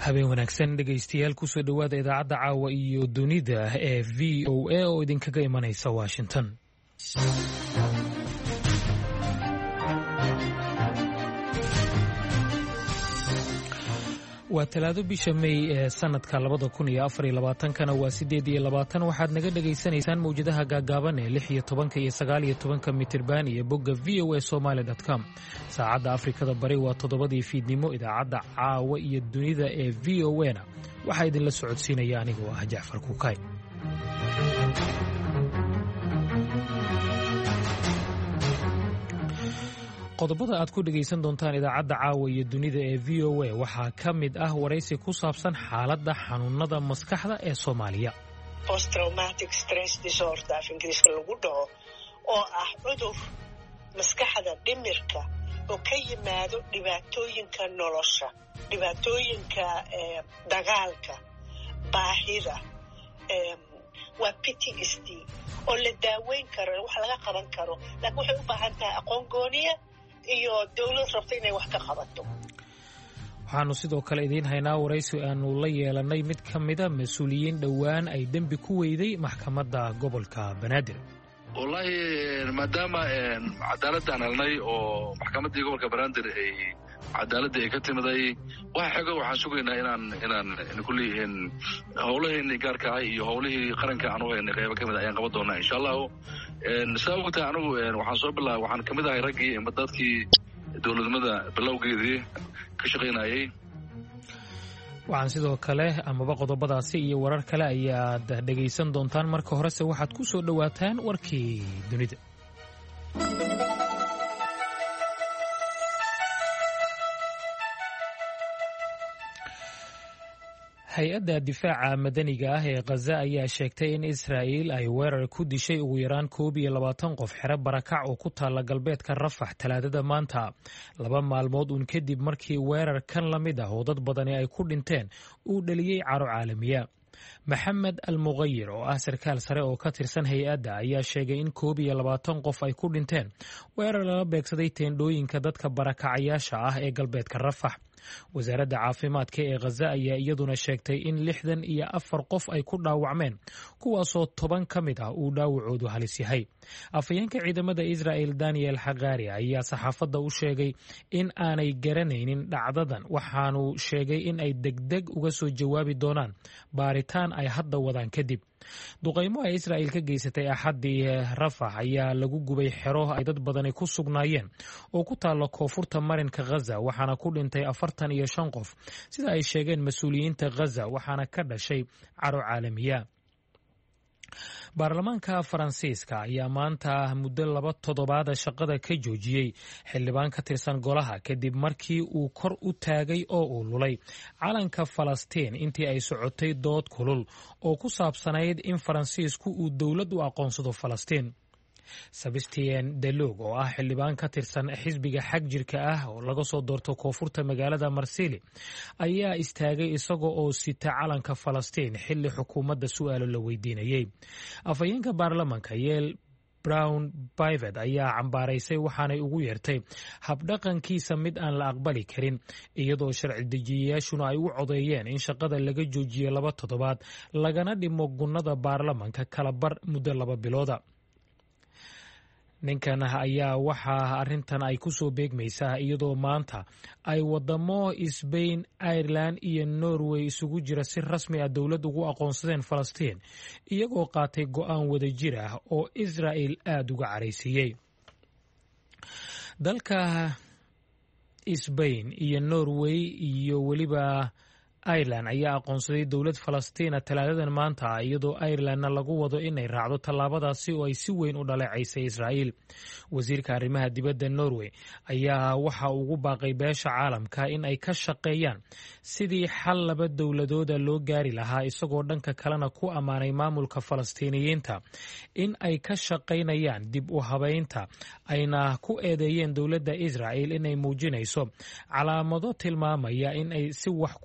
habeen wanaagsan dhegaystayaal kusoo dhowaada idaacadda caawa iyo dunida ee v o a oo idinkaga imanaysa Washington. waa talaado bisha May ee sanadka 2024 waa 8 waxaad naga dhageysanaysaan mawjadaha gaagaaban ee 16 iyo 19 mitirban iyo bogga voasomali.com. saacadda Afrikada Bari waa 7 fiidnimo. idaacadda caawa iyo dunida ee VOA-na waxaa idinla socodsiinaya anigoo ah Jaafar Kuukay. qodobada aad ku dhageysan doontaan idaacadda caawa iyo dunida ee VOA waxaa ka mid ah waraysi ku saabsan xaaladda xanuunada maskaxda ee Soomaaliya. Post traumatic stress disorder af Ingiriiska lagu dhaho oo ah cudur maskaxda dhimirka oo ka yimaado dhibaatooyinka nolosha, dhibaatooyinka dagaalka, baahida, waa PTSD oo la daaweyn karo, wax laga qaban karo, laakiin waxay u baahan tahay aqoon gooniya iyo dawlad rabta inay wax ka qabato. waxaanu sidoo kale idiin haynaa waraysi aanu la yeelanay mid ka mida mas-uuliyiin dhowaan ay dembi ku weyday maxkamadda gobolka Banaadir. wallahi maadaama cadaaladaan helnay oo maxkamaddii gobolka Banaadir ay cadaaladda ay ka timiday waxaan sugaynaa inaan kulliyihiin howlaheennii gaarka ah iyo howlihii qaranka aan u haynay qaybo ka mid ayaan qaban doonaa insha allahu. sabab ogtahay anigu waxaan ka mid ahay raggii dadkii dowladnimada bilowgeedii ka shaqaynayay. waxaan sidoo kale amaba qodobadaasi iyo warar kale ayaad dhegaysan doontaan. marka horese waxaad ku soo dhowaataan warkii dunida. hay-adda difaaca madaniga ah ee Gaza ayaa sheegtay in Israa'iil ay weerar ku dishay ugu yaraan 21 qof xero barakac oo ku taala galbeedka Rafax talaadada maanta, 2 maalmood kadib markii weerar kan la mid ah oo dad badani ay ku dhinteen uu dhaliyay caro caalamiya. Maxamed Al-Mughayir oo ah sarkaal sare oo ka tirsan hay-adda ayaa sheegay in 21 qof ay ku dhinteen weerar lala beegsaday teendhooyinka dadka barakacayaasha ah ee galbeedka Rafax. wasaaradda caafimaadka ee Gaza ayaa iyaduna sheegtay in 64 qof ay ku dhaawacmeen, kuwaasoo 10 ka mid ah uu dhaawacoodu halis yahay. afhayeenka ciidamada Israa'iil Daniel Hagari ayaa saxaafadda u sheegay in aanay garanaynin dhacdadan, waxaanu sheegay in ay degdeg uga soo jawaabi doonaan baaritaan ay hadda wadaan kadib. duqaymo ay Israa'iil ka geysatay axaddii Rafax ayaa lagu gubay xero ay dad badani ku sugnaayeen oo ku taalla koonfurta marinka Gaza, waxaana ku dhintay 45 qof sida ay sheegeen mas-uuliyiinta Gaza, waxaana ka dhashay caro caalamiya. baarlamaanka Faransiiska ayaa maanta muddo 2 toddobaad shaqada ka joojiyey xildhibaan ka tirsan golaha kadib markii uu kor u taagay oo uu lulay calanka Falastiin intii ay socotay dood kulul oo ku saabsanayd in Faransiisku uu dowlad u aqoonsado Falastiin. Sebastien Delog oo ah xildhibaan ka tirsan xisbiga xag jirka ah oo laga soo doorto koonfurta magaalada Marseille ayaa istaagay isagoo oo sita calanka Falastiin xilli xukuumadda su'aalo la weydiinayay. afhayeenka baarlamaanka Yel Brown Pivet ayaa cambaaraysay waxaanay ugu yeertay habdhaqankiisa mid aan la aqbali karin, iyadoo sharci dejiyayaashuna ay u codeeyeen in shaqada laga joojiyo 2 toddobaad lagana dhimo gunnada baarlamaanka kala bar muddo 2 bilooda. ninkan ayaa waxaa arrintan ay ku soo beegmaysaa iyadoo maanta ay wadamo Spain, Ireland iyo Norway isugu jira si rasmi ah dowlad ugu aqoonsadeen Falastiin, iyagoo qaatay go'aan wadajir ah oo Israa'iil aad uga caraysiiyey. dalka Spain iyo Norway iyo weliba Ireland ayaa aqoonsaday dowlad Falastiin talaadadan maanta, iyadoo Irelandna lagu wado inay raacdo tallaabadaasi oo ay si weyn u dhaleecaysay Israa'iil. wasiirka arrimaha dibadda Norway ayaa waxa ugu baaqay beesha caalamka in ay ka shaqeeyaan sidii xal 2 dowladooda loo gaari lahaa, isagoo dhanka kalena ku ammaanay maamulka Falastiiniyiinta in ay ka shaqaynayaan dib u habeynta, ayna ku eedeeyeen dowladda Israa'iil inay muujinayso calaamado tilmaamaya in ay si wax ku ool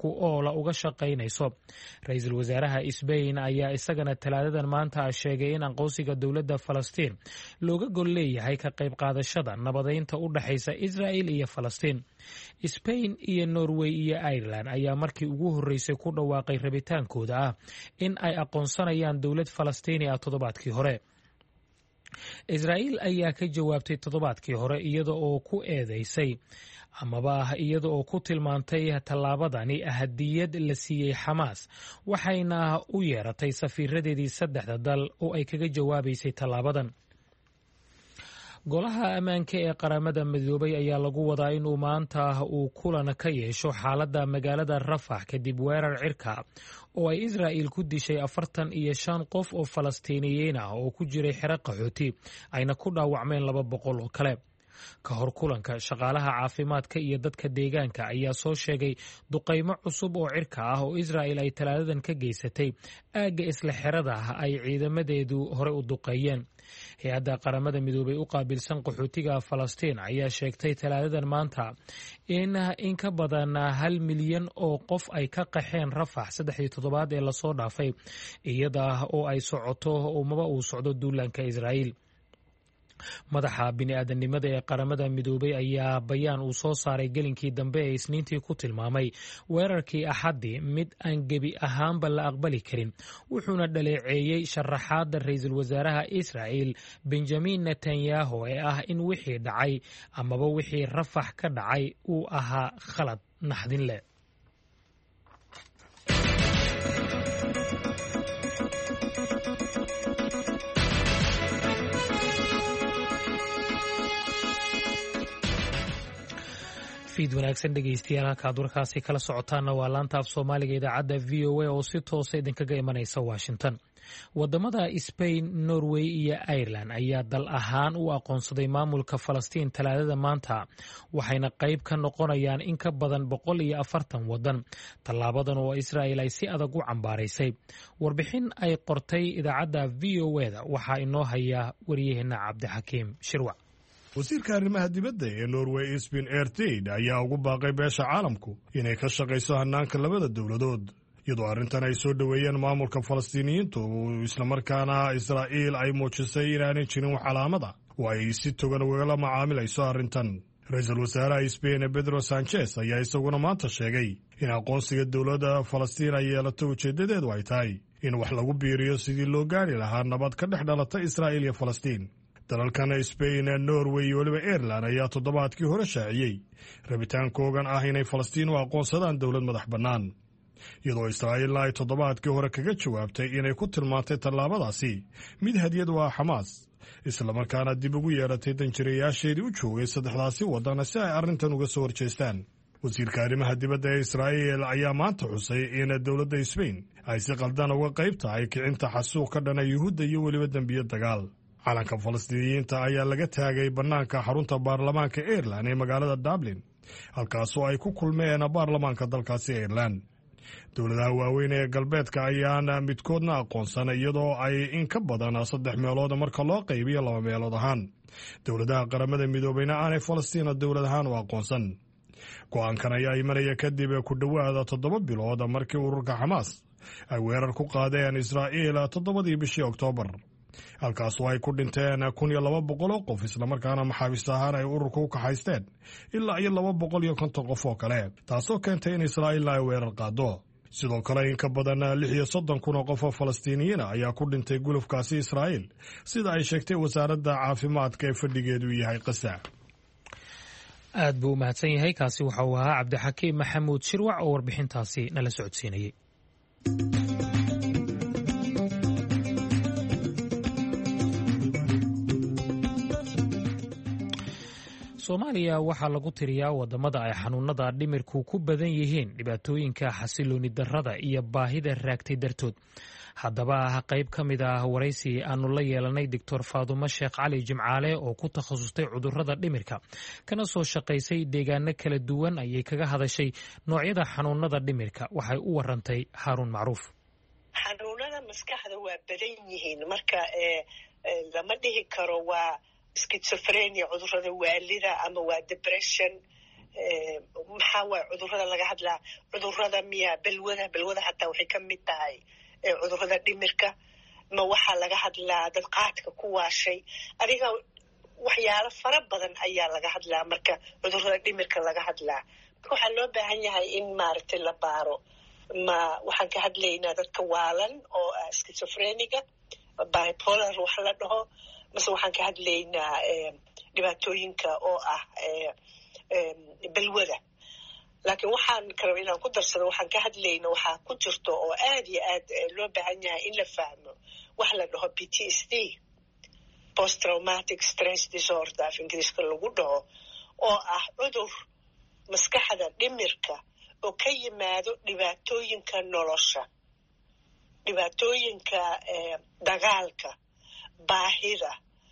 kale uga shaqaynayso. ra-iisul wasaaraha Spain ayaa isagana talaadadan maanta sheegay in aqoonsiga dowladda Falastiin looga gol leeyahay ka qayb qaadashada nabadeynta u dhaxaysa Israa'iil iyo Falastiin. Spain iyo Norway iyo Ireland ayaa markii ugu horreysay ku dhawaaqay rabitaankooda ah in ay aqoonsanayaan dowlad Falastiini ah toddobaadkii hore. Israa'iil ayaa ka jawaabtay toddobaadkii hore iyada oo ku eedeysay amaba iyada oo ku tilmaantay tallaabadani hadiyad la siiyey Xamaas, waxayna u yeeratay safiiradeedii saddexda dal oo ay kaga jawaabaysay tallaabadan. golaha ammaanka ee qaramada midoobay ayaa lagu wadaa inuu maanta uu kulan ka yeesho xaaladda magaalada Rafax kadib weerar cirka oo ay Israa'iil ku dishay 45 qof oo Falastiiniyiin ah oo ku jiray xero qaxooti ayna ku dhaawacmeen 200 oo kale. ka hor kulanka, shaqaalaha caafimaadka iyo dadka deegaanka ayaa soo sheegay duqaymo cusub oo cirka ah oo Israa'iil ay talaadadan ka geysatay aagga isla xerada ay ciidamadeedu hore u duqeeyeen. hay-adda qaramada midoobay u qaabilsan qaxootiga Falastiin ayaa sheegtay talaadadan maanta in ka badan 1 milyan oo qof ay ka qaxeen Rafax 3 toddobaad ee lasoo dhaafay, iyada oo ay socoto umaba uu socdo duulaanka Israa'iil. madaxa bini'aadanimada ee qaramada midoobay ayaa bayaan uu soo saaray gelinkii dambe ee Isniintii ku tilmaamay weerarkii Axaddii mid aan gebi ahaanba la aqbali karin, wuxuuna dhaleeceeyey sharaxaadda ra-iisul wasaaraha Israa'iil Benjamin Netanyahu ee ah in wixii dhacay amaba wixii Rafax ka dhacay uu ahaa khalad naxdin leh. fiid wanaagsan dhegeystayaal, halkaad warkaasi kala socotaana waa laanta af Soomaaliga idaacadda VOA oo si toosa idinkaga imanaysa Washington. wadamada Spain, Norway iyo Ireland ayaa dal ahaan u aqoonsaday maamulka Falastiin talaadada maanta, waxayna qayb ka noqonayaan in ka badan 140 wadan. tallaabadan oo Israa'iil ay si adag u cambaaraysay. warbixin ay qortay idaacadda VOA-da waxaa inoo haya wariyaheena Cabdixakiim Shirwac. wasiirka arrimaha dibadda ee Norway Espen Ertid ayaa ugu baaqay beesha caalamku inay ka shaqayso hannaanka labada dowladood, iyadoo arrintan ay soo dhoweeyeen maamulka Falastiiniyiintu islamarkaana Israa'iil ay muujisay inaanay jirin wax calaamada oo ay si togan ugala macaamilayso arrintan. ra-iisul wasaaraha Spain Pedro Sanchez ayaa isaguna maanta sheegay in aqoonsiga dowladda Falastiin ay yeelato ujeeddadeedu ay tahay in wax lagu biiriyo sidii loo gaari lahaa nabad ka dhex dhalata Israa'iil iyo Falastiin. dalalkan Spain, Norway iyo weliba Ireland ayaa toddobaadkii hore shaaciyey rabitaankoogan ah inay Falastiin u aqoonsadaan dowlad madax bannaan, iyadoo Israa'iilna ay toddobaadkii hore kaga jawaabtay inay ku tilmaantay tallaabadaasi mid hadiyad u ah Xamaas, islamarkaana dib ugu yeeratay danjirayaasheedii u joogay saddexdaasi waddan si ay arrintan uga soo horjeestaan. wasiirka arrimaha dibadda ee Israa'iil ayaa maanta xusay in dowladda Spain ay si qaldan uga qayb tahay kicinta xasuuq ka dhana Yuhuudda iyo weliba dembiyo dagaal. calanka Falastiiniyiinta ayaa laga taagay bannaanka xarunta baarlamaanka Ireland ee magaalada Dublin, halkaasoo ay ku kulmeen baarlamaanka dalkaasi Ireland. dowladaha waaweyn ee galbeedka ayaana midkoodna aqoonsan, iyadoo ay in ka badan 3 meelood marka loo qaybiyo 2 meelood ahaan. dowladaha qaramada midoobayna aanay Falastiin dowlad ahaan u aqoonsan. go'aankan ayaa imanaya kadib ku dhowaada 7 bilood markii ururka Xamaas ay weerar ku qaadeen Israa'iil 7 bishii Oktoobar, halkaasoo ay ku dhinteen 1,200 qof, islamarkaana maxaabiis ahaan ay ururka u kaxaysteen ilaa 250 qof oo kale, taasoo keentay in Israa'iil ay weerar qaado. sidoo kale in ka badan 36,000 qof oo Falastiiniyiin ayaa ku dhintay gulufkaasi Israa'iil, sida ay sheegtay wasaaradda caafimaadka ee fadhigeedu yahay Gaza. aad buu u mahadsan yahay. kaasi waxa uu ahaa Cabdixakiim Maxamuud Shirwac oo warbixintaasi nala socodsiinayay. Soomaaliya waxaa lagu tiriyaa wadamada ay xanuunada dhimirku ku badan yihiin, dhibaatooyinka xasilooni darrada iyo baahida raagtay dartood. haddaba qayb ka mid ah waraysi aanu la yeelanay Dr. Faadumo Sheekh Cali Jimcaale oo ku takhasustay cudurrada dhimirka kana soo shaqaysay deegaano kala duwan ayay kaga hadashay noocyada xanuunada dhimirka. waxay u warantay Haaruun Macruuf. xanuunada maskaxda waa badan yihiin, marka lama dhihi karo waa schizophrenia, cudurrada waalida, ama waa depression, maxaa waay cudurrada laga hadlaa cudurrada miya balwada hataa waxay ka mid tahay cudurrada dhimirka ma waxaa laga hadlaa dad qaadka ku waashay adiga waxyaalo fara badan ayaa laga hadlaa marka cudurrada dhimirka laga hadlaa waxaa loo baahan yahay in maaragtay la baaro ma waxaan ka hadlaynaa dadka waalan oo schizophreniga bipolar wax la dhaho mase waxaan ka hadlaynaa dhibaatooyinka oo ah balwada laakiin waxaan kale inaan ku darsado waxaan ka hadlayna waxaa ku jirto oo aad iyo aad loo baahan yahay in la fahmo wax la dhaho PTSD post traumatic stress disorder af ingiriiska lagu dhaho oo ah cudur maskaxda dhimirka oo ka yimaado dhibaatooyinka nolosha dhibaatooyinka dagaalka baahida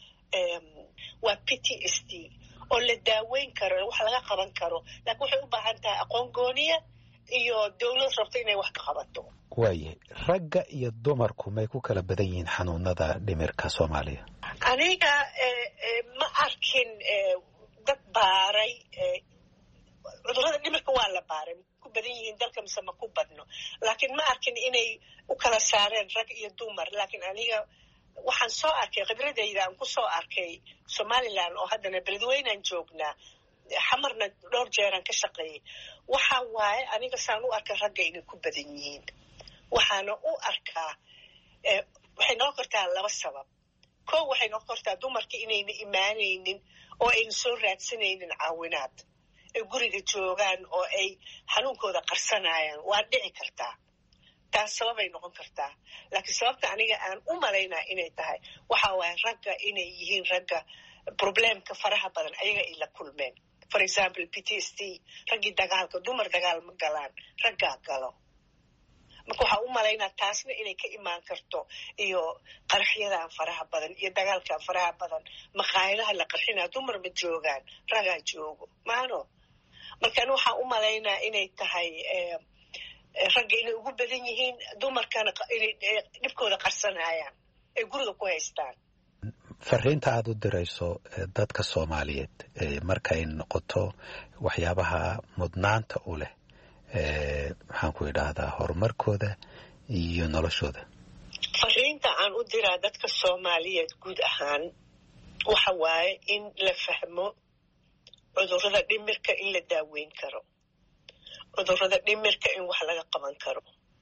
waa PTSD oo la daaweyn karo wax laga qaban karo laakiin waxay u baahan tahay aqoon gooniya iyo dawlad rabto inay wax ka qabato waaye ragga iyo dumarku may ku kala badan yihiin xanuunada dhimirka Soomaaliya aniga ma arkin dad baaray cudurrada dhimirka waa la baaray ku badan yihiin dalka mise ma ku badno laakiin ma arkin inay u kala saareen rag iyo dumar laakiin aniga waxaan soo arkay khibradayda aan ku soo arkay Somaliland oo haddana beledweynaan joognaa xamarna dhowr jeeraan ka shaqeeyey waxa waaye aniga saan u arkay ragga inay ku badan yihiin waxaana u arkaa waxay noo kortaa laba sabab kow waxay noo kortaa dumarka inayna imaanaynin oo ayna soo raadsanaynin caawinaad ay guriga joogaan oo ay xanuunkooda qarsanayaan waa dhici kartaa taas sababay noqon kartaa laakiin sababta aniga aan u malaynaa inay tahay waxa waaye ragga inay yihiin ragga problemka faraha badan ayaga ay la kulmeen for example PTSD raggii dagaalka dumar dagaal ma galaan raggaa galo marka waxaa u malaynaa taasna inay ka imaan karto iyo qaraxyadan faraha badan iyo dagaalkan faraha badan maqaayadaha la qarxinaa dumar ma joogaan raggaa joogo maano marka ani waxaa u malaynaa inay tahay ragga inay ugu badan yihiin dumarkana inay dhibkooda qarsanayaan ay guriga ku haystaan fariinta aad u dirayso dadka Soomaaliyeed markay noqoto waxyaabaha mudnaanta u leh maxaan ku idhaahdaa horumarkooda iyo noloshooda fariinta aan u diraa dadka Soomaaliyeed guud ahaan waxa waaye in la fahmo cudurrada dhimirka in la daaweyn karo cudurrada dhimirka in wax laga qaban karo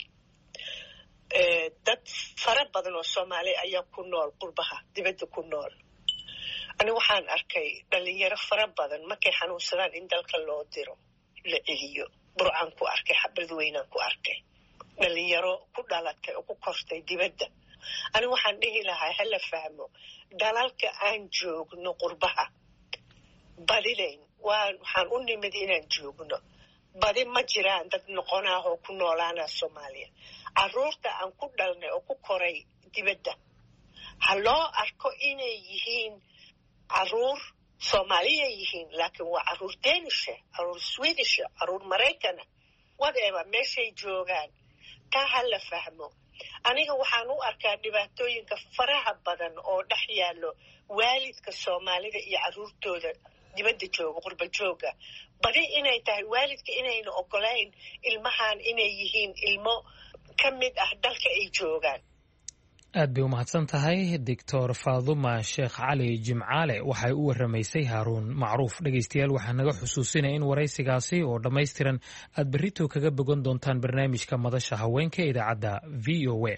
dad fara badan oo Soomaali ayaa ku nool qurbaha dibadda ku nool ani waxaan arkay dhalinyaro fara badan markay xanuunsadaan in dalka loo diro la celiyo burcaan ku arkay xabadweynaan ku arkay dhalinyaro ku dhalatay oo ku kortay dibadda ani waxaan dhihi lahaa hala fahmo dalalka aan joogno qurbaha badilayn waxaan u nimid inaan joogno badi ma jiraan dad noqonaa oo ku noolaana Soomaaliya carruurta aan ku dhalnay oo ku koray dibadda ha loo arko inay yihiin carruur Soomaaliya yihiin laakiin waa carruur Danish carruur Swedish carruur Maraykan whatever meeshay joogaan taa ha la fahmo aniga waxaan u arkaa dhibaatooyinka faraha badan oo dhex yaallo waalidka Soomaalida iyo carruurtooda dibadda jooga qurba jooga badi inay tahay waalidka inayna ogolayn ilmahan inay yihiin ilmo ka mid ah dalka ay joogaan aad bay u mahadsan tahay Dr. Faaduma Sheekh Cali Jimcaale waxay u waramaysay Haaruun Macruuf dhageystayaal waxaa naga xusuusinaya in waraysigaasi oo dhammaystiran aad berrito kaga bogan doontaan barnaamijka madasha haweenka ee idaacadda VOA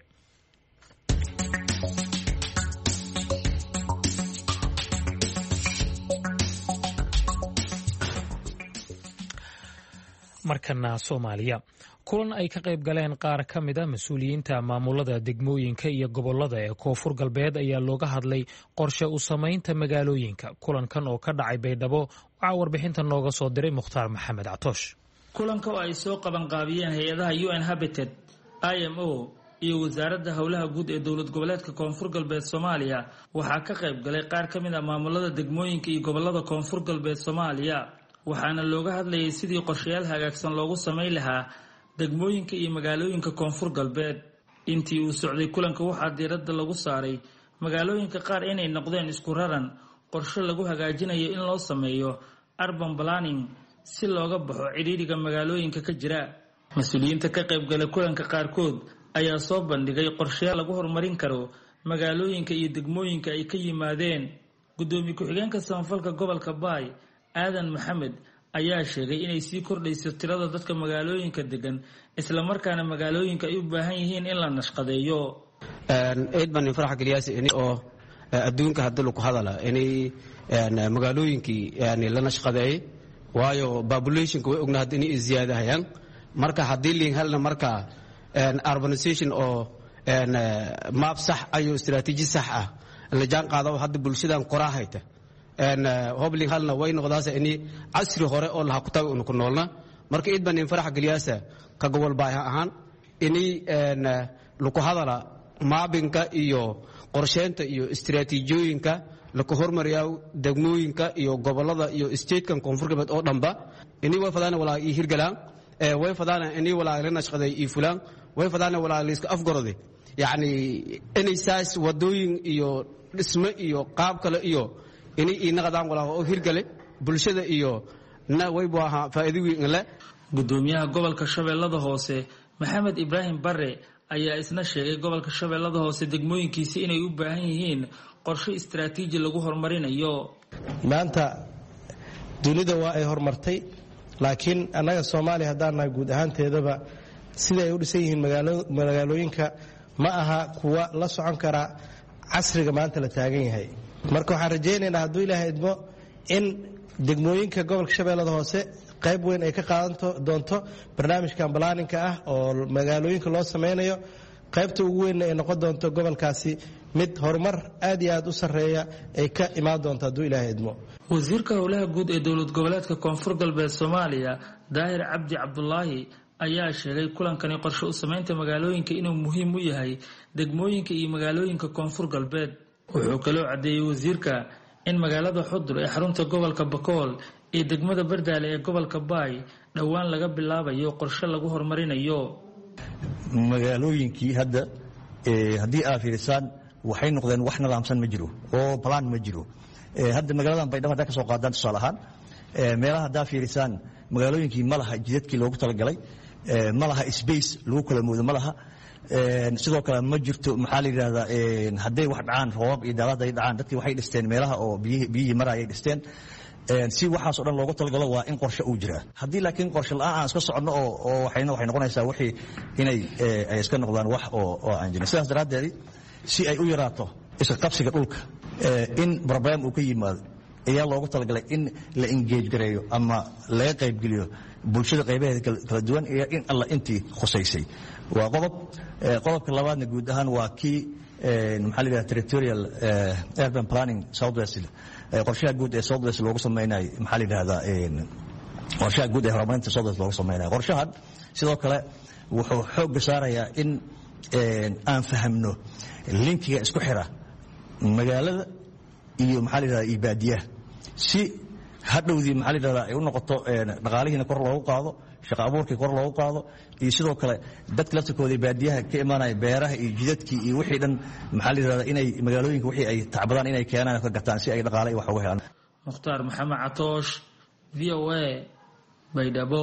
markana Soomaaliya kulan ay ka qayb galeen qaar ka mid a mas-uuliyiinta maamulada degmooyinka iyo gobollada ee koonfur galbeed ayaa looga hadlay qorshe u samaynta magaalooyinka kulankan oo ka dhacay Baydhabo waxaa warbixinta nooga soo diray Mukhtaar Maxamed Catoosh kulanka oo ay soo qabanqaabiyeen hay-adaha UN Habitat IMO iyo wasaaradda howlaha guud ee dowlad goboleedka koonfur galbeed Soomaaliya waxaa ka qayb galay qaar ka mid a maamulada degmooyinka iyo gobollada koonfur galbeed Soomaaliya waxaana looga hadlayay sidii qorshayaal hagaagsan loogu samayn lahaa degmooyinka iyo magaalooyinka koonfur galbeed intii uu socday kulanka waxaa diiradda lagu saaray magaalooyinka qaar inay noqdeen isku raran qorshe lagu hagaajinayo in loo sameeyo urban planning si looga baxo cidhiidhiga magaalooyinka ka jira. mas-uuliyiinta ka qaybgalay kulanka qaarkood ayaa soo bandhigay qorshayaal lagu horumarin karo magaalooyinka iyo degmooyinka ay ka yimaadeen. gudoomiye ku-xigeenka samafalka gobolka Baay Aadan Maxamed ayaa sheegay inay sii kordhayso tirada dadka magaalooyinka degan, isla markaana magaalooyinka ay u baahan yihiin in la nashqadeeyo. eed baan farax galiyaas oo adduunka hadda lagu hadala inay magaalooyinkii la nashqadeeyay, waayo populationka way ognahay inay ziyaadayaan. marka haddii liin halna marka urbanization oo map sax ayo istiraatiiji sax ah la jaan qaado hadda bulshadan qorahayta hobling halna way noqdaas inay casri hore oo la ku tago ku noolna. marka eed baan farax galiyaas ka gobol Baay ahaan inay lagu hadala maabinka iyo qorsheynta iyo istiraatiijiyooyinka la ku hormariyo degmooyinka iyo gobolada iyo statekan koonfur galbeed oo dhanba inay way fadaan walaa ii hirgalaan way fadaan inay walaa la nashqaday ii fulaan way fadaan walaa la iska afgarode yani inay saas wadooyin iyo dhisme iyo qaab kale iyo inay ii naqdaan walaa oo hirgale bulshada iyo na way baaha faa'iido weyn leh. gudoomiyaha gobolka Shabeellada Hoose Maxamed Ibrahim Barre ayaa isna sheegay gobolka Shabeellada Hoose degmooyinkiisa inay u baahan yihiin qorshe istiraatiiji lagu horumarinayo. maanta dunida waa ay horumartay, laakiin annaga Soomaaliya haddana guud ahaanteedaba sida ay u dhisan yihiin magaalooyinka ma aha kuwa la socon kara casriga maanta la taagan yahay. marka waxaan rajaynaynaa hadduu Ilaahay idmo in degmooyinka gobolka Shabeellada Hoose qayb weyn ay ka qaadan doonto barnaamijkan balaaninka ah oo magaalooyinka loo sameynayo. qaybta ugu weyn ay noqon doonto gobolkaasi mid horumar aad iyo aad u sareeya ay ka imaan doonto hadduu Ilaahay idmo. wasiirka howlaha guud ee dowlad goboleedka koonfur galbeed Soomaaliya Daahir Cabdi Cabdullaahi ayaa sheegay kulankani qorshe u sameynta magaalooyinka inuu muhiim u yahay degmooyinka iyo magaalooyinka koonfur galbeed. wuxuu kaloo cadeeyay wasiirka in magaalada Xudur ee xarunta gobolka Bakool iyo degmada Bardaale ee gobolka Baay dhawaan laga bilaabayo qorshe lagu horumarinayo. magaalooyinkii hadda haddii aad fiirisaan waxay noqdeen wax nidaamsan ma jiro oo plan ma jiro. hadda magaaladan Baydhabo hadda ka soo qaadaan tusaale ahaan meelaha haddaa fiirisaan magaalooyinkii ma laha jidadkii loogu talagalay, ma laha space lagu kala moodo, ma laha sidoo kale ma jirto maxaa la yiraahdaa hadday wax dhacaan roobab iyo daadad ay dhacaan dadkii waxay dhisteen meelaha oo biyihii marayay dhisteen. si waxaas oo dhan loogu talagalo waa in qorshe uu jiraa. haddii laakiin qorshe la'aan aan iska soconno oo waxay noqonaysaa wixii inay ay iska noqdaan wax oo aan jirin. sidaas daraaddeed si ay u yaraato iska qabsiga dhulka in problem uu ka yimaado ayaa loogu talagalay in la engage gareeyo ama laga qaybgeliyo bulshada qaybaheeda kala duwan iyo in alla intii khusaysay. waa qodobka labaadna guud ahaan waa kii maxaa la yidhahdaa territorial urban planning southwest qorshaha guud ee southwest loogu samaynayo maxaa la yidhahdaa qorshaha guud ee horumarinta southwest loogu samaynayo. qorshahan sidoo kale wuxuu xoogga saarayaa in aan fahamno linkiga isku xira magaalada iyo maxaa la yidhahdaa iyo baadiyaha si hadhowdii maxaa la yidhahdaa ay u noqoto dhaqaalihiina kor loogu qaado, shaqo abuurkii kor loogu qaado, iyo sidoo kale dadka laftirkooda baadiyaha ka imaanaya beeraha iyo jidadkii iyo wixii dhan maxaa la yidhahdaa inay magaalooyinka wixii ay tacbadaan inay keenaan ka gataan si ay dhaqaale iyo wax uga helaan. Mukhtaar Maxamed Catoosh, VOA, Baydhabo.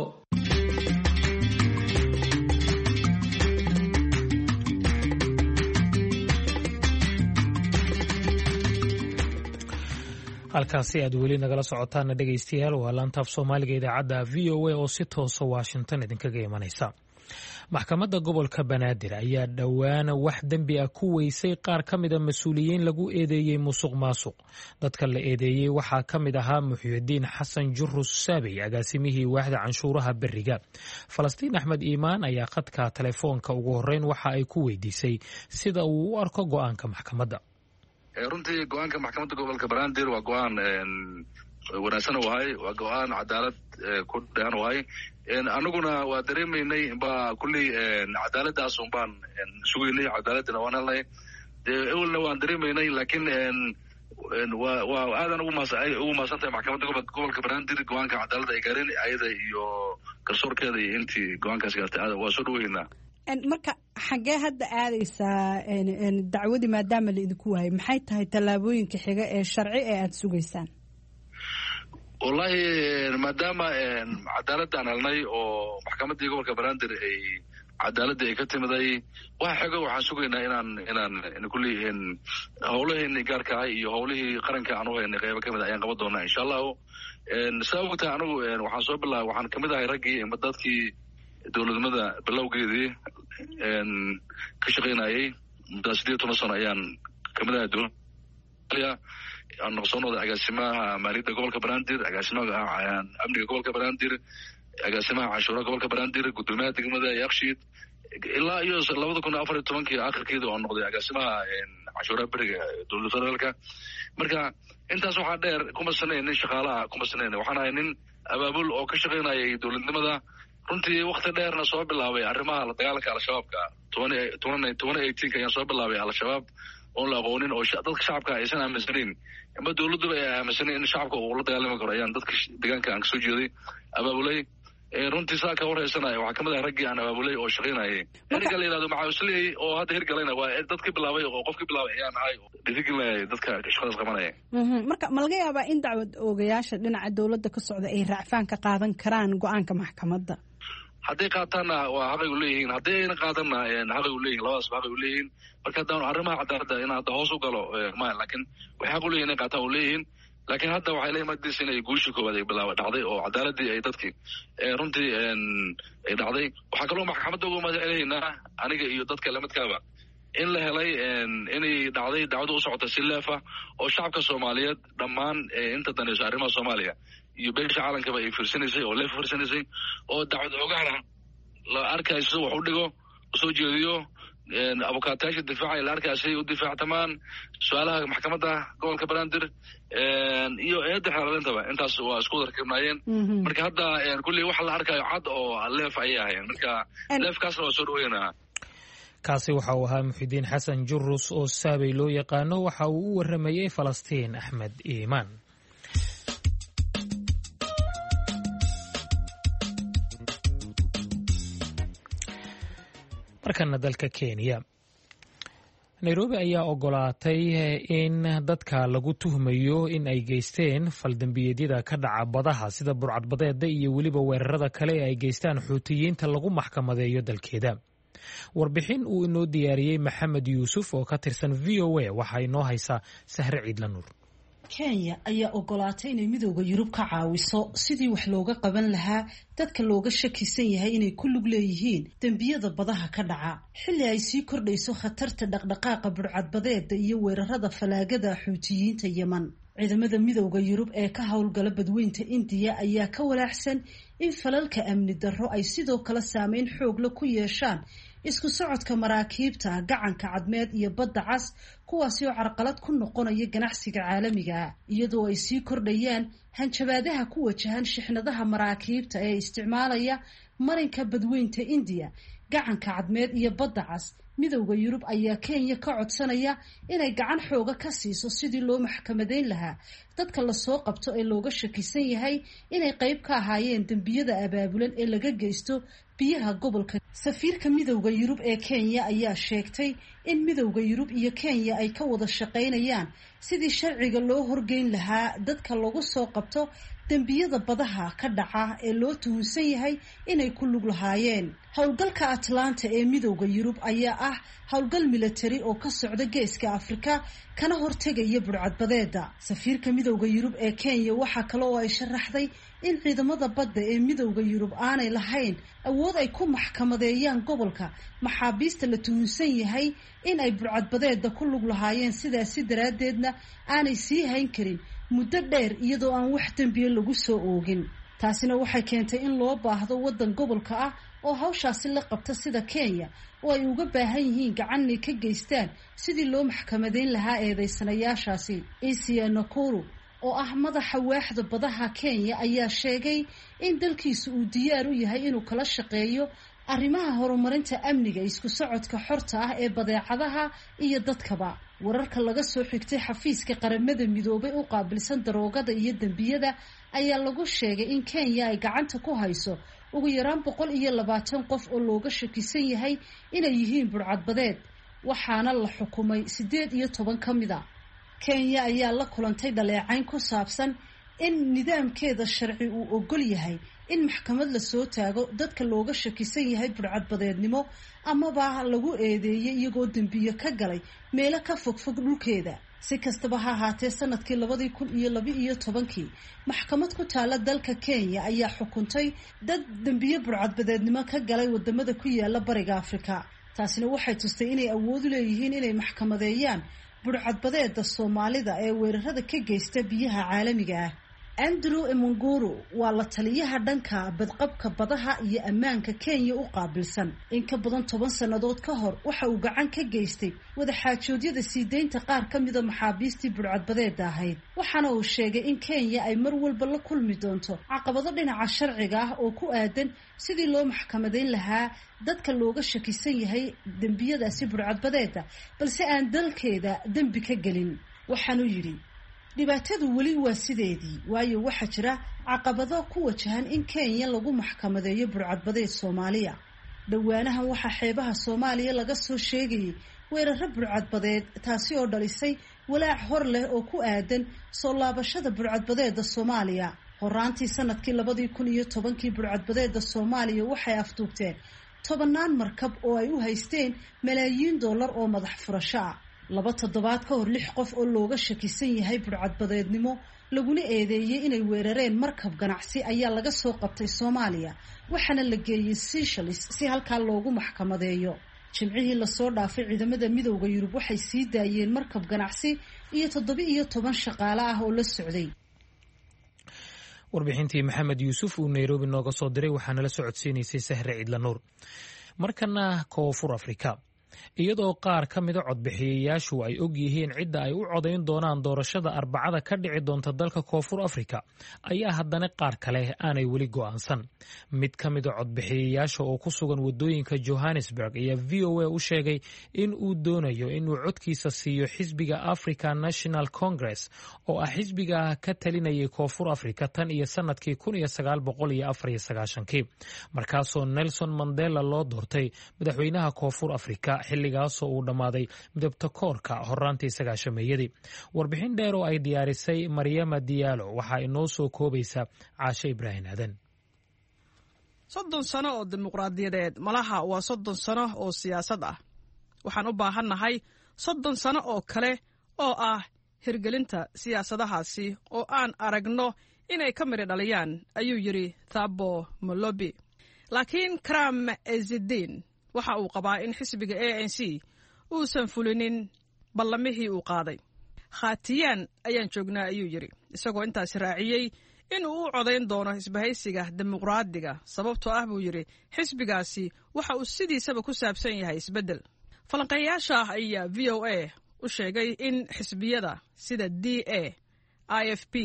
halkaasi aad weli nagala socotaana dhegaystayaal waa laantaaf soomaaliga idaacadda VOA oo si toosa Washington idinkaga imanaysa. maxkamadda gobolka Banaadir ayaa dhowaan wax dembi ah ku weysay qaar ka mid a mas-uuliyiin lagu eedeeyey musuq maasuq. dadka la eedeeyey waxaa ka mid ahaa Muxyidiin Xasan Jurus Saabay, agaasimihii waaxda canshuuraha beriga. Falastiin Axmed Iimaan ayaa khadka telefoonka ugu horeyn waxa ay ku weydiisay sida uu u arko go'aanka maxkamadda. runtii go-aanka maxkamadda gobolka Banaadir waa go-aan wanaagsan wahay, waa go-aan cadaalad ku dheehan wahay. anaguna waa dareemaynay baa kulley cadaaladaas un baan sugaynay, cadaaladana waan helnay. ewelna waan dareemaynay, laakiin waa aadan ugu maasantahay maxkamadda gobolka Banaadir go-aanka cadaaladda ay gaareen ayada iyo garsoorkeeda iyo intii go-aankaas gaartay waa soo dhaweynaa. marka xaggee hadda aadaysaa dacwadii maadaama la idinku waayay, maxay tahay tallaabooyinka xiga ee sharci ee aada sugaysaan? wallahi maadaama cadaaladaan helnay oo maxkamadii gobolka banaadir ay cadaaladii ay ka timiday waxa xigo waxaan sugaynaa inaan kulli howlaheeni gaarka ah iyo howlihii qaranka aan u haynay qaybo kamid ayaan qaban doonaa insha allahu sababta anigu waxaan kamid ahay raggii dadkii dowladnimada bilowgeedii ka shaqaynayay muddo 18 sano ayaan kamid ahay dowladda aan soo noqday agaasimaha maaliyadda gobolka banaadir agaasimaha amniga gobolka banaadir agaasimaha cashuuraha gobolka banaadir gudoomiyaha degmada yakshiid ilaa iyo 2014 akhirkeeda oo noqday agaasimaha cashuuraha beriga dowladda federaalka marka intaas waxaa dheer kuma sanaynin shaqaalaha kuma sanaynin waxaan ahay nin abaabul oo ka shaqaynayay dowladnimada runtii waqti dheerna soo bilaabay arrimaha la dagaalanka al-shabaabka 2018 ayaan soo bilaabay al-shabaab oon la aqoonin oo dadka shacabka aysan aaminsanayn ama dowladduba ay aaminsanay in shacabka uu la dagaalami karo ayaan dadka deegaanka aan kasoo jeeday abaabulay runtii saa ka warhaysanaya waxaa kamid ah raggii aan abaabulay oo shaqaynayay aniga la yidhahdo maxaawisley oo hadda hirgalayna waa dadkii bilaabay oo qofkii bilaabay ayaan ahay dhiirigelinayay dadka shaqadaas qabanaya marka ma laga yaabaa in dacwad oogayaasha dhinaca dowladda ka socda ay raacfaan ka qaadan karaan go-aanka maxkamadda hadday qaataanna waa xaqay u leeyihiin hadday ayna qaadanna xaqay u leeyihin labadaasba xaqay u leeyihiin marka haddaan arrimaha cadaaladda in hadda hoos u galo maya laakiin waxay xaq u leeyihin inay qaataan u leeyihiin laakiin hadda waxay la imaadaysa inay guushii koowaad ay dhacday oo cadaaladii ay dadkii runtii ay dhacday waxaa kaloo maxkamadda uga mahadcelinaynaa aniga iyo dadka lamidkaaba in la helay inay dhacday dacwada u socota si leefa oo shacabka soomaaliyeed dhammaan inta danayso arrimaha soomaaliya iyo beesha caalankaba ay fiirsanaysay oo leef fiirsanaysay oo dacwad ogaana la arkayso wax u dhigo usoo jeediyo abukaatayaasha difaaca la arkaysay u difaactamaan su-aalaha maxkamadda gobolka banaadir iyo eedda xeelaleentaba intaas waa isku darkibnaayeen marka hadda kulley waxa la arkayo cad oo leef ayay ahayeen marka leefkaasna waa soo dhaweynaa kaasi waxa uu ahaa muxidiin xasan jurus oo saabay loo yaqaano waxa uu u waramayey falastiin axmed iimaan markana dalka Kenya Nairobi ayaa ogolaatay in dadka lagu tuhmayo in ay geysteen faldambiyeedyada ka dhaca badaha sida burcadbadeeda iyo weliba weerarada kale ee ay geystaan xuutiyiinta lagu maxkamadeeyo dalkeeda warbixin uu inoo diyaariyey Maxamed Yuusuf oo ka tirsan VOA waxa inoo haysaa Sahre Ciidla Nuur Kenya ayaa ogolaatay inay midowga Yurub ka caawiso sidii wax looga qaban lahaa dadka looga shakisan yahay inay ku lug leeyihiin dambiyada badaha ka dhaca xilli ay sii kordhayso khatarta dhaqdhaqaaqa burcadbadeeda iyo weerarada falaagada xuutiyiinta Yemen. Ciidamada midowga Yurub ee ka howlgala badweynta Indiya ayaa ka walaacsan in falalka amni darro ay sidoo kale saameyn xoog leh ku yeeshaan isku socodka maraakiibta gacanka cadmeed iyo badda cas kuwaasi oo carqalad ku noqonaya ganacsiga caalamiga ah iyadoo ay sii kordhayaan hanjabaadaha ku wajahan shixnadaha maraakiibta ee isticmaalaya marinka badweynta Indiya gacanka cadmeed iyo badda cas midowga Yurub ayaa Kenya ka codsanaya inay gacan xooga ka siiso sidii loo maxkamadeyn lahaa dadka la soo qabto ee looga shakisan yahay inay qayb ka ahaayeen dambiyada abaabulan ee laga geysto biyaha gobolka. Safiirka midowga Yurub ee Kenya ayaa sheegtay in midowga Yurub iyo Kenya ay ka wada shaqaynayaan sidii sharciga loo horgeyn lahaa dadka lagu soo qabto dambiyada badaha ka dhaca ee loo tuhunsan yahay inay ku lug lahaayeen. Howlgalka Atlanta ee midowga Yurub ayaa ah howlgal military oo ka socda geeska Afrika kana hortegaya burcadbadeeda. Safiirka midowga Yurub ee Kenya waxa kale oo ay sharaxday in ciidamada badda ee midowga Yurub aanay lahayn awood ay ku maxkamadeeyaan gobolka maxaabiista la tuhunsan yahay in ay burcadbadeeda ku lug lahaayeen sidaasi daraadeedna aanay sii hayn karin muddo dheer iyadoo aan wax dambiye lagu soo oogin. Taasina waxay keentay in loo baahdo wadan gobolka ah oo hawshaasi la qabta sida Kenya oo ay uga baahan yihiin gacan ay ka geystaan sidii loo maxkamadeyn lahaa eedeysanayaashaasi. Isia Nakuru oo ah madaxa waaxda badaha Kenya ayaa sheegay in dalkiisu uu diyaar u yahay inuu kala shaqeeyo arrimaha horumarinta amniga isku socodka xorta ah ee badeecadaha iyo dadkaba. Wararka laga soo xigtay xafiiska qaramada midoobay u qaabilsan daroogada iyo dambiyada ayaa lagu sheegay in Kenya ay gacanta ku hayso ugu yaraan 120 qof oo looga shakisan yahay inay yihiin burcadbadeed waxaana la xukumay 18 ka mid ah. Kenya ayaa la kulantay dhaleecayn ku saabsan in nidaamkeeda sharci uu ogol yahay in maxkamad la soo taago dadka looga shakisan yahay burcadbadeednimo amaba lagu eedeeyay iyagoo dembiyo ka galay meelo ka fogfog dhulkeeda. si kastaba ha ahaatee sanadkii 2012 maxkamad ku taala dalka Kenya ayaa xukuntay dad dembiyo burcadbadeednimo ka galay wadamada ku yaala bariga Afrika. taasina waxay tustay inay awood u leeyihiin inay maxkamadeeyaan burcadbadeeda Soomaalida ee weerarada ka geysta biyaha caalamiga ah. Andrew Emunguru waa la taliyaha dhanka badqabka badaha iyo ammaanka Kenya u qaabilsan. in ka badan 10 sanadood ka hor waxa uu gacan ka geystay wada xaajoodyada sii deynta qaar ka mid ah maxaabiistii burcadbadeeda ahayd. waxaana uu sheegay in Kenya ay mar walba la kulmi doonto caqabado dhinaca sharciga ah oo ku aadan sidii loo maxkamadeyn lahaa dadka looga shakisan yahay dembiyadaasi burcadbadeeda balse aan dalkeeda dembi ka gelin. waxaanu yiri dhibaatadu weli waa sideedii waayo waxa jira caqabado ku wajahan in Kenya lagu maxkamadeeyo burcadbadeed Soomaaliya. dhawaanahan waxa xeebaha Soomaaliya laga soo sheegay weerar burcadbadeed taasi oo dhalisay walaac hor leh oo ku aadan soo laabashada burcadbadeeda Soomaaliya. horaantii sanadkii 2010 burcadbadeeda Soomaaliya waxay afduubteen 10 markab oo ay u haysteen malaayiin dollar oo madax furasho ah. 2 toddobaad ka hor 6 qof oo looga shakisan yahay burcadbadeednimo laguna eedeeyay inay weerareen markab ganacsi ayaa laga soo qabtay Soomaaliya waxaana la geeyay Seychelles si halka loogu maxkamadeeyo. jimcihii la soo dhaafay ciidamada midowga Yurub waxay sii daayeen markab ganacsi iyo 17 shaqaale ah oo la socday. warbixintii Maxamed Yuusuf uu Nairobi nooga soo diray waxaana la socodsiinaysay Sahre Ciidla Nuur. markana Koonfur Afrika iyadoo qaar ka mid ah codbixiyayaashu ay og yihiin cidda ay u codayn doonaan doorashada Arbacada ka dhici doonta dalka Koonfur Afrika ayaa haddana qaar kale aanay weli go'aansan. mid ka mid ah codbixiyayaasha oo ku sugan wadooyinka Johannesburg ayaa VOA u sheegay in uu doonayo inuu codkiisa siiyo xisbiga African National Congress oo ah xisbiga ka talinayay Koonfur Afrika tan iyo sanadkii 1994 markaasoo Nelson Mandela loo doortay madaxweynaha Koonfur Afrika xilligaasoo uu dhammaaday midabta koorka horaantii 90-meeyadii. warbixin dheer oo ay diyaarisay Maryama Diallo waxaa inoo soo koobaysa Caashe Ibraahin Aadan. 30 sano oo dimuqraadiyadeed malaha waa 30 sano oo siyaasad ah. waxaan u baahannahay 30 sano oo kale oo ah hirgelinta siyaasadahaasi oo aan aragno inay ka miri dhaliyaan, ayuu yiri Thabo Molobi. laakiin Kram Ezzedine waxa uu qabaa in xisbiga ANC uusan fulinin ballamihii uu qaaday. khaatiyaan ayaan joognaa, ayuu yiri, isagoo intaas raaciyay in uu u codayn doono isbahaysiga dimuqraadiga sababtoo ah buu yiri xisbigaasi waxa uu sidiisaba ku saabsan yahay isbeddel. falanqeeyaasha ayaa VOA u sheegay in xisbiyada sida DA, IFP,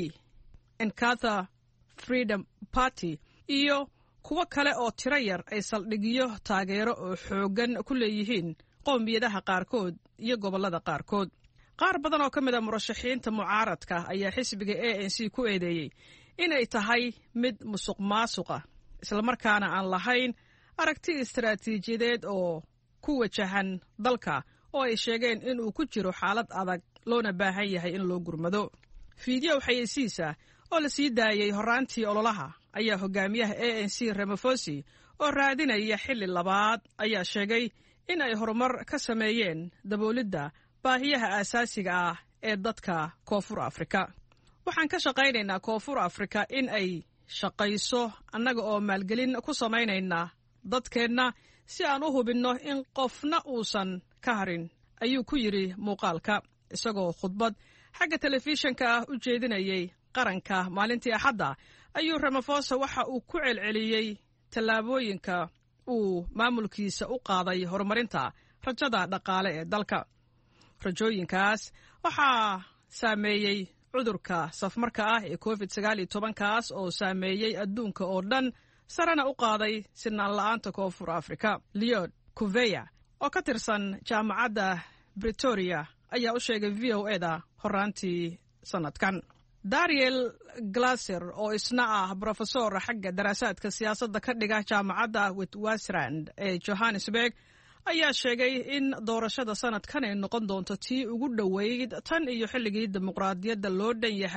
Inkatha Freedom Party iyo kuwa kale oo tiro yar ay saldhigyo taageero oo xoogan ku leeyihiin qowmiyadaha qaarkood iyo gobollada qaarkood. qaar badan oo ka mid ah murashaxiinta mucaaradka ayaa xisbiga ANC ku eedeeyay inay tahay mid musuqmaasuqa isla markaana aan lahayn aragti istaraatiijiyadeed oo ku wajahan dalka oo ay sheegeen in uu ku jiro xaalad adag loona baahan yahay in loo gurmado. fiidyow xayeysiisa oo la sii daayay horaantii ololaha ayaa hogaamiyaha ANC Ramaphosa oo raadinaya xilli labaad ayaa sheegay in ay horumar ka sameeyeen daboolidda baahiyaha aasaasiga ah ee dadka Koonfur Afrika. waxaan ka shaqaynaynaa Koonfur Afrika in ay shaqayso annaga oo maalgelin ku samaynayna dadkeenna si aan u hubinno in qofna uusan ka harin, ayuu ku yiri muuqaalka isagoo khudbad xagga telefishinka ah u jeedinayay qaranka maalintii Axadda. ayuu Ramaphosa waxa uu ku celceliyay tallaabooyinka uu maamulkiisa u qaaday horumarinta rajada dhaqaale ee dalka. rajooyinkaas waxaa saameeyey cudurka safmarka ah ee COVID-19 kaas oo saameeyey adduunka oo dhan sarena u qaaday sinaan la'aanta Koonfur Afrika. Leod Kuveya oo ka tirsan jaamacadda Pretoria ayaa u sheegay VOA-da horaantii sanadkan. Dariel Glaser oo isna ah professor xagga daraasaadka siyaasadda ka dhiga jaamacadda Witwatersrand ee Johannesburg ayaa sheegay in doorashada sanadkan ay noqon doonto tii ugu dhoweyd tan iyo xilligii dimuqraadiyadda loo dhan yahay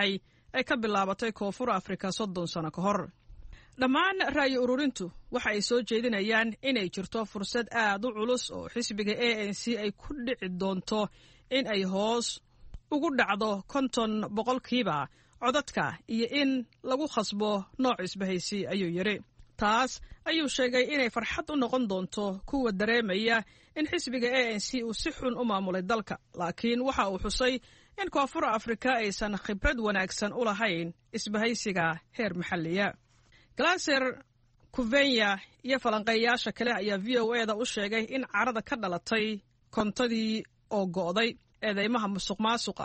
ay ka bilaabatay koonfur afrika 30 sano ka hor. dhammaan ra'yi ururintu waxa ay soo jeedinayaan inay jirto fursad aad u culus oo xisbiga ANC ay ku dhici doonto in ay hoos ugu dhacdo 50% codadka iyo in lagu khasbo nooc isbahaysi ayuu yiri. taas ayuu sheegay inay farxad u noqon doonto kuwa dareemaya in xisbiga ANC uu si xun u maamulay dalka, laakiin waxa uu xusay in koonfur afrika aysan khibrad wanaagsan u lahayn isbahaysiga heer maxalliya. Glaser Kuvenya iyo falanqeeyaasha kale ayaa VOA-da u sheegay in carada ka dhalatay kontadii oo go'day eedeymaha musuqmaasuqa.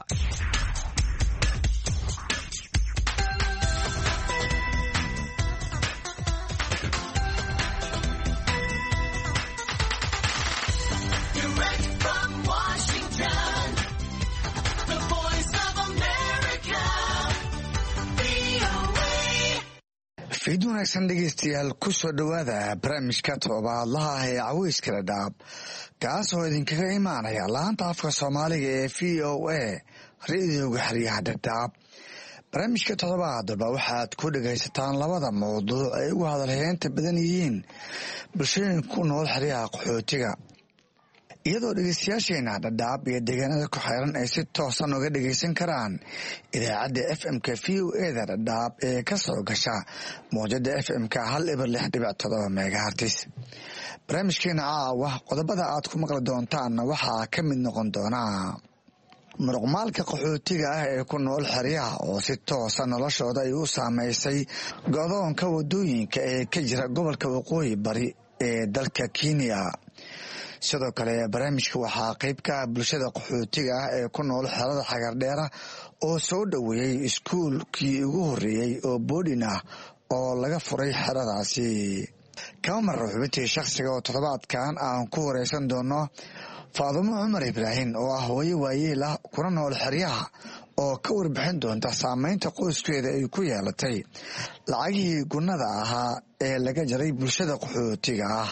fiid wanaagsan dhegeystayaal ku soo dhowaada barnaamijka toddobaadlaha ah ee caweyska dhadhaab kaas oo idinkaga imaanaya laanta afka soomaaliga ee VOA rediyoga xeryaha dhadhaab. barnaamijka toddobaadba waxaad ku dhegaysataan labada mawduuc ay ugu hadalheynta badan yihiin bulshooyinka ku nool xeryaha qaxootiga, iyadoo dhegeystayaasheena dhadhaab iyo deegaanada ku xeeran ay si toosan uga dhegeysan karaan idaacadda FM-ka VOA-da dhadhaab ee ka soo gasha mowjada FM-ka 106.7 megahertz. barnaamijkeena caawa qodobada aad ku maqli doontaanna waxaa ka mid noqon doonaa muruqmaalka qaxootiga ah ee ku nool xeryaha oo si toosa noloshooda ay u saameysay go'doonka wadooyinka ee ka jira gobolka waqooyi bari ee dalka Kenya. sidoo kale barnaamijka waxaa qayb ka ah bulshada qaxootiga ah ee ku nool xerada Xagardheera oo soo dhoweeyey iskuulkii ugu horreeyey oo boarding ah oo laga furay xeradaasi. kama marra xubintii shakhsiga oo toddobaadkan aan ku wareysan doono Faadumo Cumar Ibraahin oo ah hooyo waayeel ah kuna nool xeryaha oo ka warbixin doonta saameynta qoyskeeda ay ku yeelatay lacagihii gunnada ahaa ee laga jaray bulshada qaxootiga ah.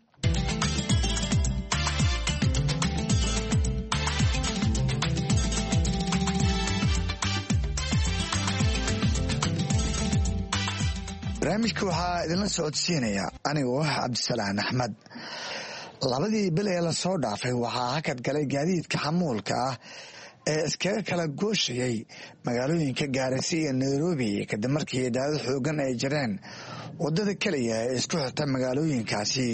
barnaamijka waxaa idinla socodsiinaya anigoo ah Cabdisalaan Axmed. labadii bil ee lasoo dhaafay waxaa hakad galay gaadiidka xamuulka ah ee iskaga kala gooshayay magaalooyinka Gaarisa iyo Nairobi kadib markii daadad xoogan ay jireen wadada kaliya ee isku xirta magaalooyinkaasi,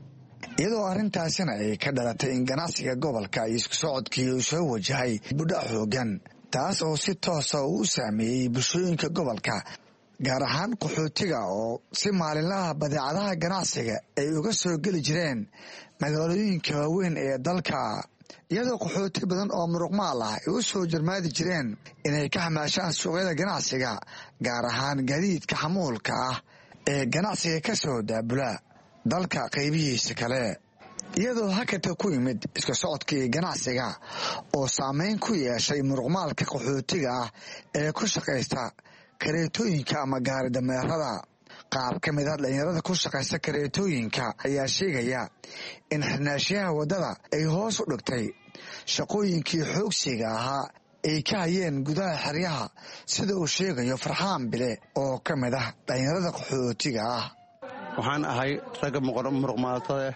iyadoo arrintaasina ay ka dhalatay in ganacsiga gobolka iyo isku socodkii uu soo wajahay budhac xoogan, taas oo si toosa u saameeyey bulshooyinka gobolka gaar ahaan qaxootiga oo si maalinlaha badeecadaha ganacsiga ay uga soo geli jireen magaalooyinka waaweyn ee dalka, iyadoo qaxooti badan oo muruqmaal ah ay u soo jarmaadi jireen inay ka xamaashaan suuqyada ganacsiga gaar ahaan gaadiidka xamuulka ah ee ganacsiga ka soo daabula dalka qaybihiisa kale, iyadoo hakadka ku yimid iska socodkii ganacsiga oo saameyn ku yeeshay muruqmaalka qaxootiga ah ee ku shaqaysta kareetooyinka ama gaari dameerada. qaar ka mid ah dhalinyarada ku shaqaysta kareetooyinka ayaa sheegaya in xirnaashiyaha waddada ay hoos u dhigtay shaqooyinkii xoogsiga ahaa ay ka hayeen gudaha xeryaha, sida uu sheegayo Farxaan Bile oo ka mid ah dhalinyarada qaxootiga ah. waxaan ahay ragga muruqmaaltada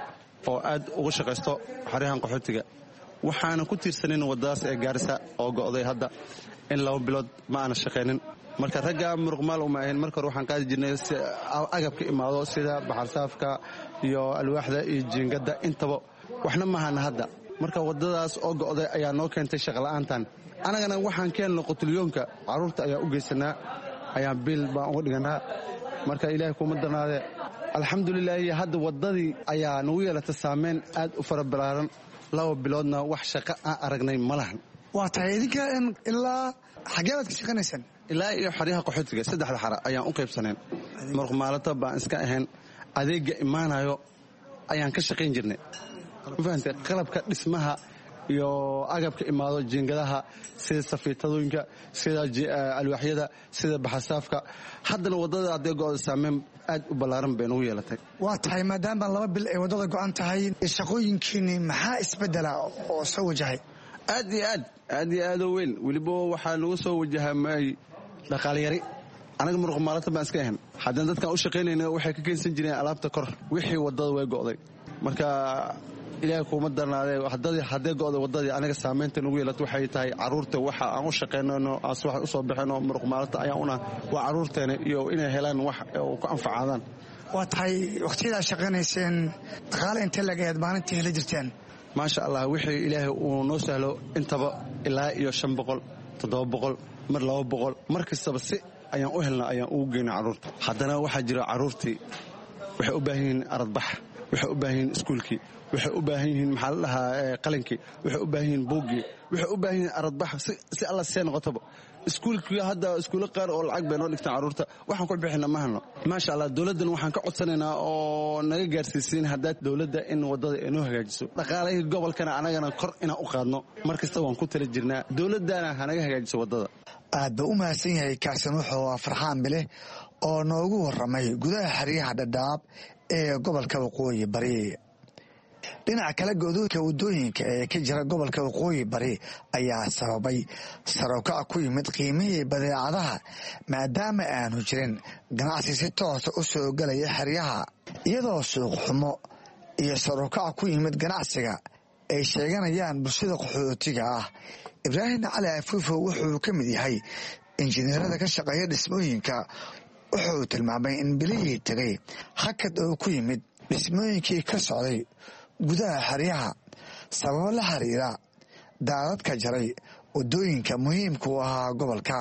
oo aad ugu shaqaysto xeryahan qaxootiga, waxaana ku tiirsanin waddadaas ee Gaarisa oo go'day hadda in 2 bilood ma aana shaqaynin. marka ragga muruqmaal uma ahayn. marka hore waxaan qaadi jirnay agabka imaado sida baxarsaafka iyo alwaaxda iyo jiingada intaba, waxna mahana hadda. marka waddadaas oo go'day ayaa noo keentay shaqo la'aantan. anagana waxaan keenno qutulyoonka carruurta ayaa u geysanaa, ayaan biil baan uga dhiganaa. marka ilaahay kuma darnaade alxamdulilah. hadda waddadii ayaa nagu yeelatay saameyn aad u fara balaaran. 2 biloodna wax shaqo aan aragnay ma lahan. waa tahay idinka ilaa xagee baad ka shaqanaysaan? ilaa iyo xeryaha qaxootiga 3 xara ayaan u qaybsaneen. muruqmaalata baan iska ahayn, adeega imaanayo ayaan ka shaqayn jirnay. ma fahamtay? qalabka dhismaha iyo agabka imaado jiingadaha sida safiitadooyinka, sida alwaaxyada, sida baxasaafka. haddana waddada hadday go'da saameyn aad u ballaaran bay nagu yeelatay. waa tahay maadaama 2 bil ay waddada go'an tahay, shaqooyinkiini maxaa isbedela oo soo wajahay? aad iyo aad oo weyn. weliba waxaa nagu soo wajahamay dhaqaale yari anaga muruq maalata baan iska ahan haddana dadkaan u shaqaynayna waxay ka keensan jireen alaabta kor wixii waddada way go'day marka ilaahay kuuma darnaadee haddee go'day waddadii anaga saamaynta nugu yeelata waxay tahay carruurta waxa aan u shaqaynayno aas waxaan u soo baxayno muruq maalata ayaan una waa carruurteena iyo inay helaan wax ku anfacaadaan waa tahay wakhtiyadaa shaqaynayseen dhaqaale intee lagaeed maalintii hela jirteen maasha allah wixii ilaahay uu noo sahlo intaba ilaa iyo 500 700 mar 200 mar kastaba si ayaan u helnaa ayaan ugu geynaa carruurta haddana waxaa jira carruurtii waxay u baahan yihiin aradbax waxay u baahan yihiin iskuulkii waxay u baahan yihiin maxaa la dhahaa qalinkii waxay u baahan yihiin buuggii waxay u baahan yihiin aradbax si alla see noqotaba iskuulkii hadda iskuulo qaar oo lacag bay noo dhigtaan carruurta waxaan ku bixina ma helno maasha allah dowladdan waxaan ka codsanaynaa oo naga gaarsiisiin haddaa dowladda in waddada ay noo hagaajiso dhaqaalahii gobolkana anagana kor inaan u qaadno mar kasta waan ku tala jirnaa dowladdana hanaga hagaajiso waddada aad ba u mahadsan yahay kaasin wuxuu waa farxaan bileh oo noogu warramay gudaha xeryaha dhadhaab ee gobolka waqooyi bari dhinaca kale go'doonka waddooyinka ee ka jira gobolka waqooyi bari ayaa sababay sarokac ku yimid qiimihii badeecadaha maadaama aanu jirin ganacsi si toosa u soo gelaya xeryaha iyadoo suuq xumo iyo sarokac ku yimid ganacsiga ay sheeganayaan bulshada qaxootiga ah ibraahim cali afuufo wuxuu ka mid yahay injineerada ka shaqeeya dhismooyinka wuxuu tilmaamay in bilihii tegay hakad oo ku yimid dhismooyinkii ka socday gudaha xeryaha sababo la xiriira daadadka jaray waddooyinka muhiimka u ahaa gobolka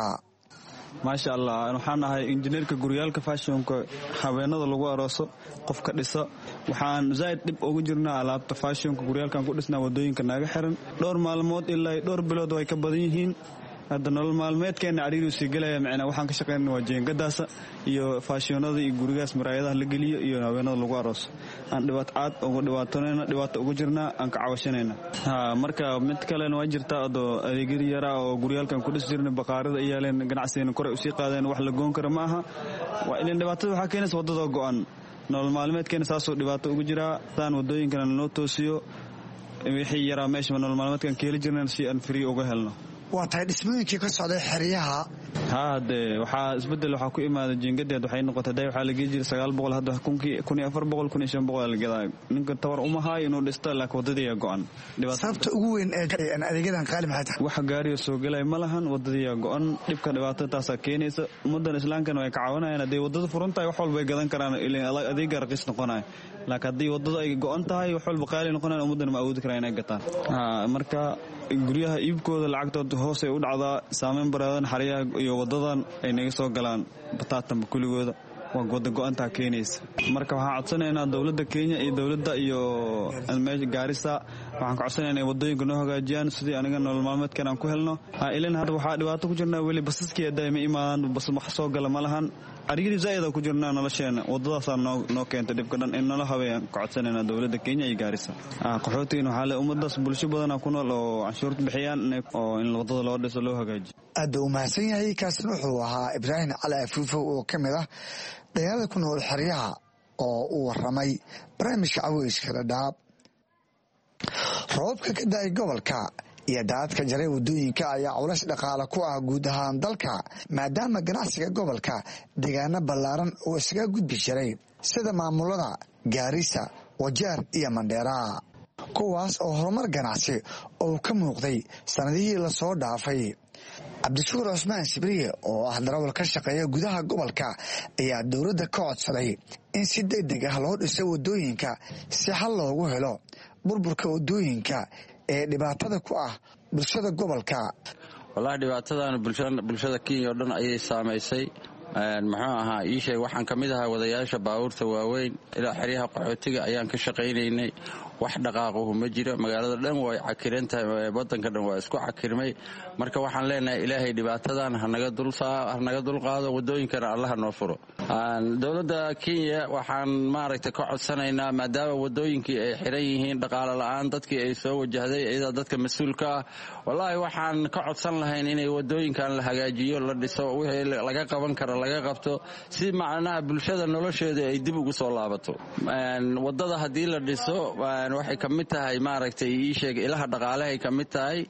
maasha allah waxaan ahay injineerka guryaalka fashionka habeenada lagu arooso qofka dhisa waxaan zaid dhib ugu jirnaa alaabta fashionka guryaalkan ku dhisnaa waddooyinka naga xiran dhowr maalmood ilaa dhowr bilood way ka badan yihiin hadda nolol maalmeedkeena cariiru sii gelaya macnaa waxaan ka shaqaynaa waa jeengadaasa iyo faashionada iyo gurigaas maraayadaha la geliyo iyo habeenada lagu arooso aan dhibaataad ugu dhibaatonayna dhibaato ugu jirnaa aan ka cawashanayna marka mid kalena waa jirtaa adoo adeegyada yaraa oo guryaalkan ku dhis jirnay baqaarada iyaaleen ganacsigeena koray usii qaadeen wax la goon kara ma aha waa ilan dhibaatada waxaa keenaysa waddada go'an nolol maalmeedkeena saasoo dhibaato ugu jiraa saan waddooyinkana noo toosiyo wixii yaraa meesha nolol maalmeedkan ka heli jirnaan si aan free uga helno waa tahay dhismooyinkii ka socday xeryaha hade waxaa isbedel waxaa ku imaada jiingadeed waxay noqotay day waxaa lagii jiray 900 hadda 1400 1500 la gadaa ninka tawar uma haay inuu dhisto laakiin wadadii go'an sababta ugu weyn ee adeegyadan qaali maxay tahay wax gaariyo soo galay ma lahan wadadii go'an dhibka dhibaatada taas keenaysa ummadan islaamkana way ka caawinayaan haday wadada furan tahay wax walba ay gadan karaan ilaa adeega raqiis noqonay laakiin haddii wadada ay go'an tahay wax walba qaali noqonayaan ummadan ma awoodi karaan inay gataan marka guryaha iibkooda lacagtooda hoos ay u dhacdaa saameyn baradan xariyaha iyo wadadan ay naga soo galaan bataatanba kuligooda waa wada go'antaa keenaysa marka waxaan codsanaynaa dowladda Kenya iyo dowladda iyo meesha Gaarisa waxaan ka codsanaynaa wadooyinka noo hagaajiyaan sidii aniga nolol maalmeedkan aan ku helno ilaa hadda waxaa dhibaato ku jirnaa weli basaskii dayma imaadaan bas wax soo gala ma lahan ariiri zaayada ku jirnaa nolosheena wadadaas noo keenta dhibka dhan in nala habeeyaan ka codsanaynaa dowladda Kenya iyo Gaarisa qaxootiina waxaa leh ummadaas bulsho badan ku nool oo canshuurta bixiyaan oo in wadada loo dhiso loo hagaajiyo aad u mahadsan yahay kaasna wuxuu ahaa Ibraahim Cali Afuufo oo kamid ah dhalinyarada ku nool xeryaha oo uu warramay barnaamijka Caweyska Dhadhaab roobka ka da'ay gobolka iyo daadadka jaray waddooyinka ayaa culays dhaqaale ku ah guud ahaan dalka maadaama ganacsiga gobolka deegaano ballaaran oo isaga gudbi jiray sida maamulada Gaarisa Wajeer iyo Mandheera kuwaas oo horumar ganacsi oo ka muuqday sanadihii la soo dhaafay cabdishuur cusmaan sibriye oo ah darawal ka shaqeeya gudaha gobolka ayaa dowladda ka codsaday in si degdeg ah loo dhiso waddooyinka si xal loogu helo burburka waddooyinka ee dhibaatada ku ah bulshada gobolka wallahi dhibaatadan bulshada Kenya oo dhan ayay saamaysay muxuu ahaa ii sheeg waxaan ka mid ahaa wadayaasha baabuurta waaweyn ilaa xeryaha qaxootiga ayaan ka shaqaynaynay wax dhaqaaqo ma jiro magaalada dhan way cakiran tahay wadanka dhan waa isku cakirmay marka waxaan leenahay ilaahay dhibaatadan hanaga dulqaado wadooyinkana Allah noo furo dowladda Kenya waxaan maaragtay ka codsanaynaa maadaama wadooyinkii ay xiran yihiin dhaqaale la'aan dadkii ay soo wajahday iyada dadka mas'uulka ah wallahi waxaan ka codsan lahayn inay wadooyinkan la hagaajiyo la dhiso wixii laga qaban karo laga qabto si macnaha bulshada nolosheeda ay dib ugu soo laabato wadada hadii la dhiso waxay ka mid tahay maaragtay ii sheeg ilaha dhaqaalaha ay ka mid tahay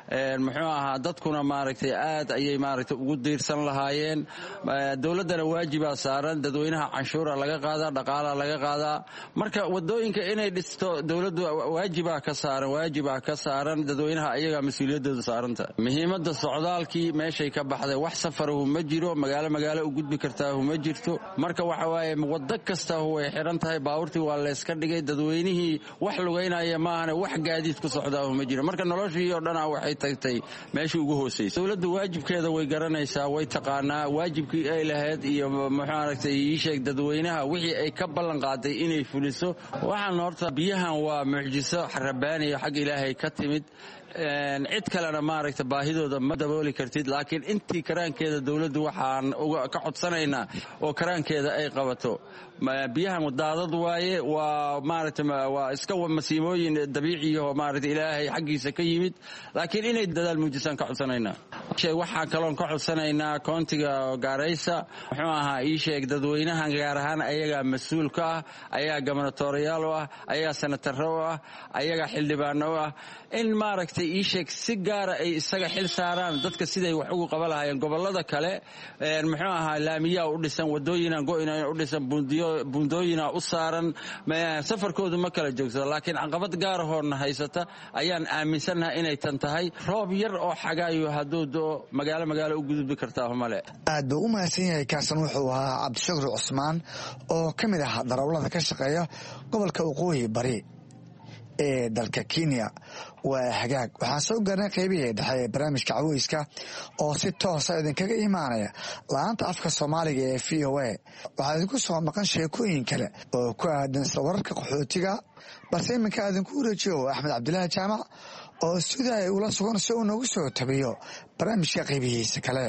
muxuu ahaa dadkuna maaragtay aad ayay maaragtay ugu diirsan lahaayeen. dowladdana waajibaa saaran, dadweynaha canshuura laga qaadaa, dhaqaalaa laga qaadaa. marka wadooyinka inay dhisto dowladdu waajibaa ka saaran, dadweynaha ayagaa mas-uuliyadooda saaranta. muhiimadda socdaalkii meeshay ka baxday, wax safarahu ma jiro, magaalo u gudbi kartaahu ma jirto. marka waxa waaye waddo kastaahu way xiran tahay, baabuurtii waa layska dhigay, dadweynihii wax lugaynaya maahane wax gaadiid ku socdaahu ma jiro. marka noloshii oo dhanaa waxay tagtay meeshii ugu hoosaysa. dowladda waajibkeeda way garanaysaa, way taqaanaa waajibkii ay lahayd iyo muxuu aragtay ii sheeg dadweynaha wixii ay ka ballan qaaday inay fuliso. waxaan horta biyahan waa mucjiso rabbaaniya xag ilaahay ka timid. cid kalena maaragta baahidooda ma dabooli kartid, laakiin intii karaankeeda dowladdu waxaan ka codsanaynaa oo karaankeeda ay qabato. biyahan daadad waaye, waa maaragta waa iska masiibooyin dabiiciyaho maaragta ilaahay xaggiisa ka yimid, laakiin inay dadaal muujisaan ka codsanaynaa. waxaan kaloon ka codsanaynaa koontiga gaaraysa, muxuu ahaa ii sheeg dadweynahan gaar ahaan ayagaa mas-uul ka ah, ayagaa gobernatooriyaal u ah, ayagaa senataro u ah, ayagaa xildhibaano u ah, in maaragtay ii sheeg si gaara ay isaga xil saaraan dadka siday wax ugu qaban lahaayeen. gobolada kale muxuu ahaa laamiyaa u dhisan, wadooyinaan go-ina u dhisan, buundooyinaa u saaran, safarkoodu ma kala joogsado. laakiin caqabad gaarahoona haysata ayaan aaminsannaha inay tan tahay. roob yar oo xagaayo hadduu doo magaalo u gudubbi kartaa male. aad buu u mahadsan yahay. kaasan wuxuu ahaa cabdishakur cusmaan oo ka mid ah darawlada ka shaqeeya gobolka waqooyi bari ee dalka Kenya. waa hagaag, waxaan soo gaarnay qaybihii dhexe ee barnaamijka caweyska oo si toosa idinkaga imaanaya laanta afka Soomaaliga ee VOA. waxaa idinku soo maqan sheekooyin kale oo ku aadan wararka qaxootiga, balse iminka idinku wareejiyo Axmed Cabdilaahi Jaamac oo sida ay ula sugan si uu noogu soo tabiyo barnaamijka qaybihiisa kale.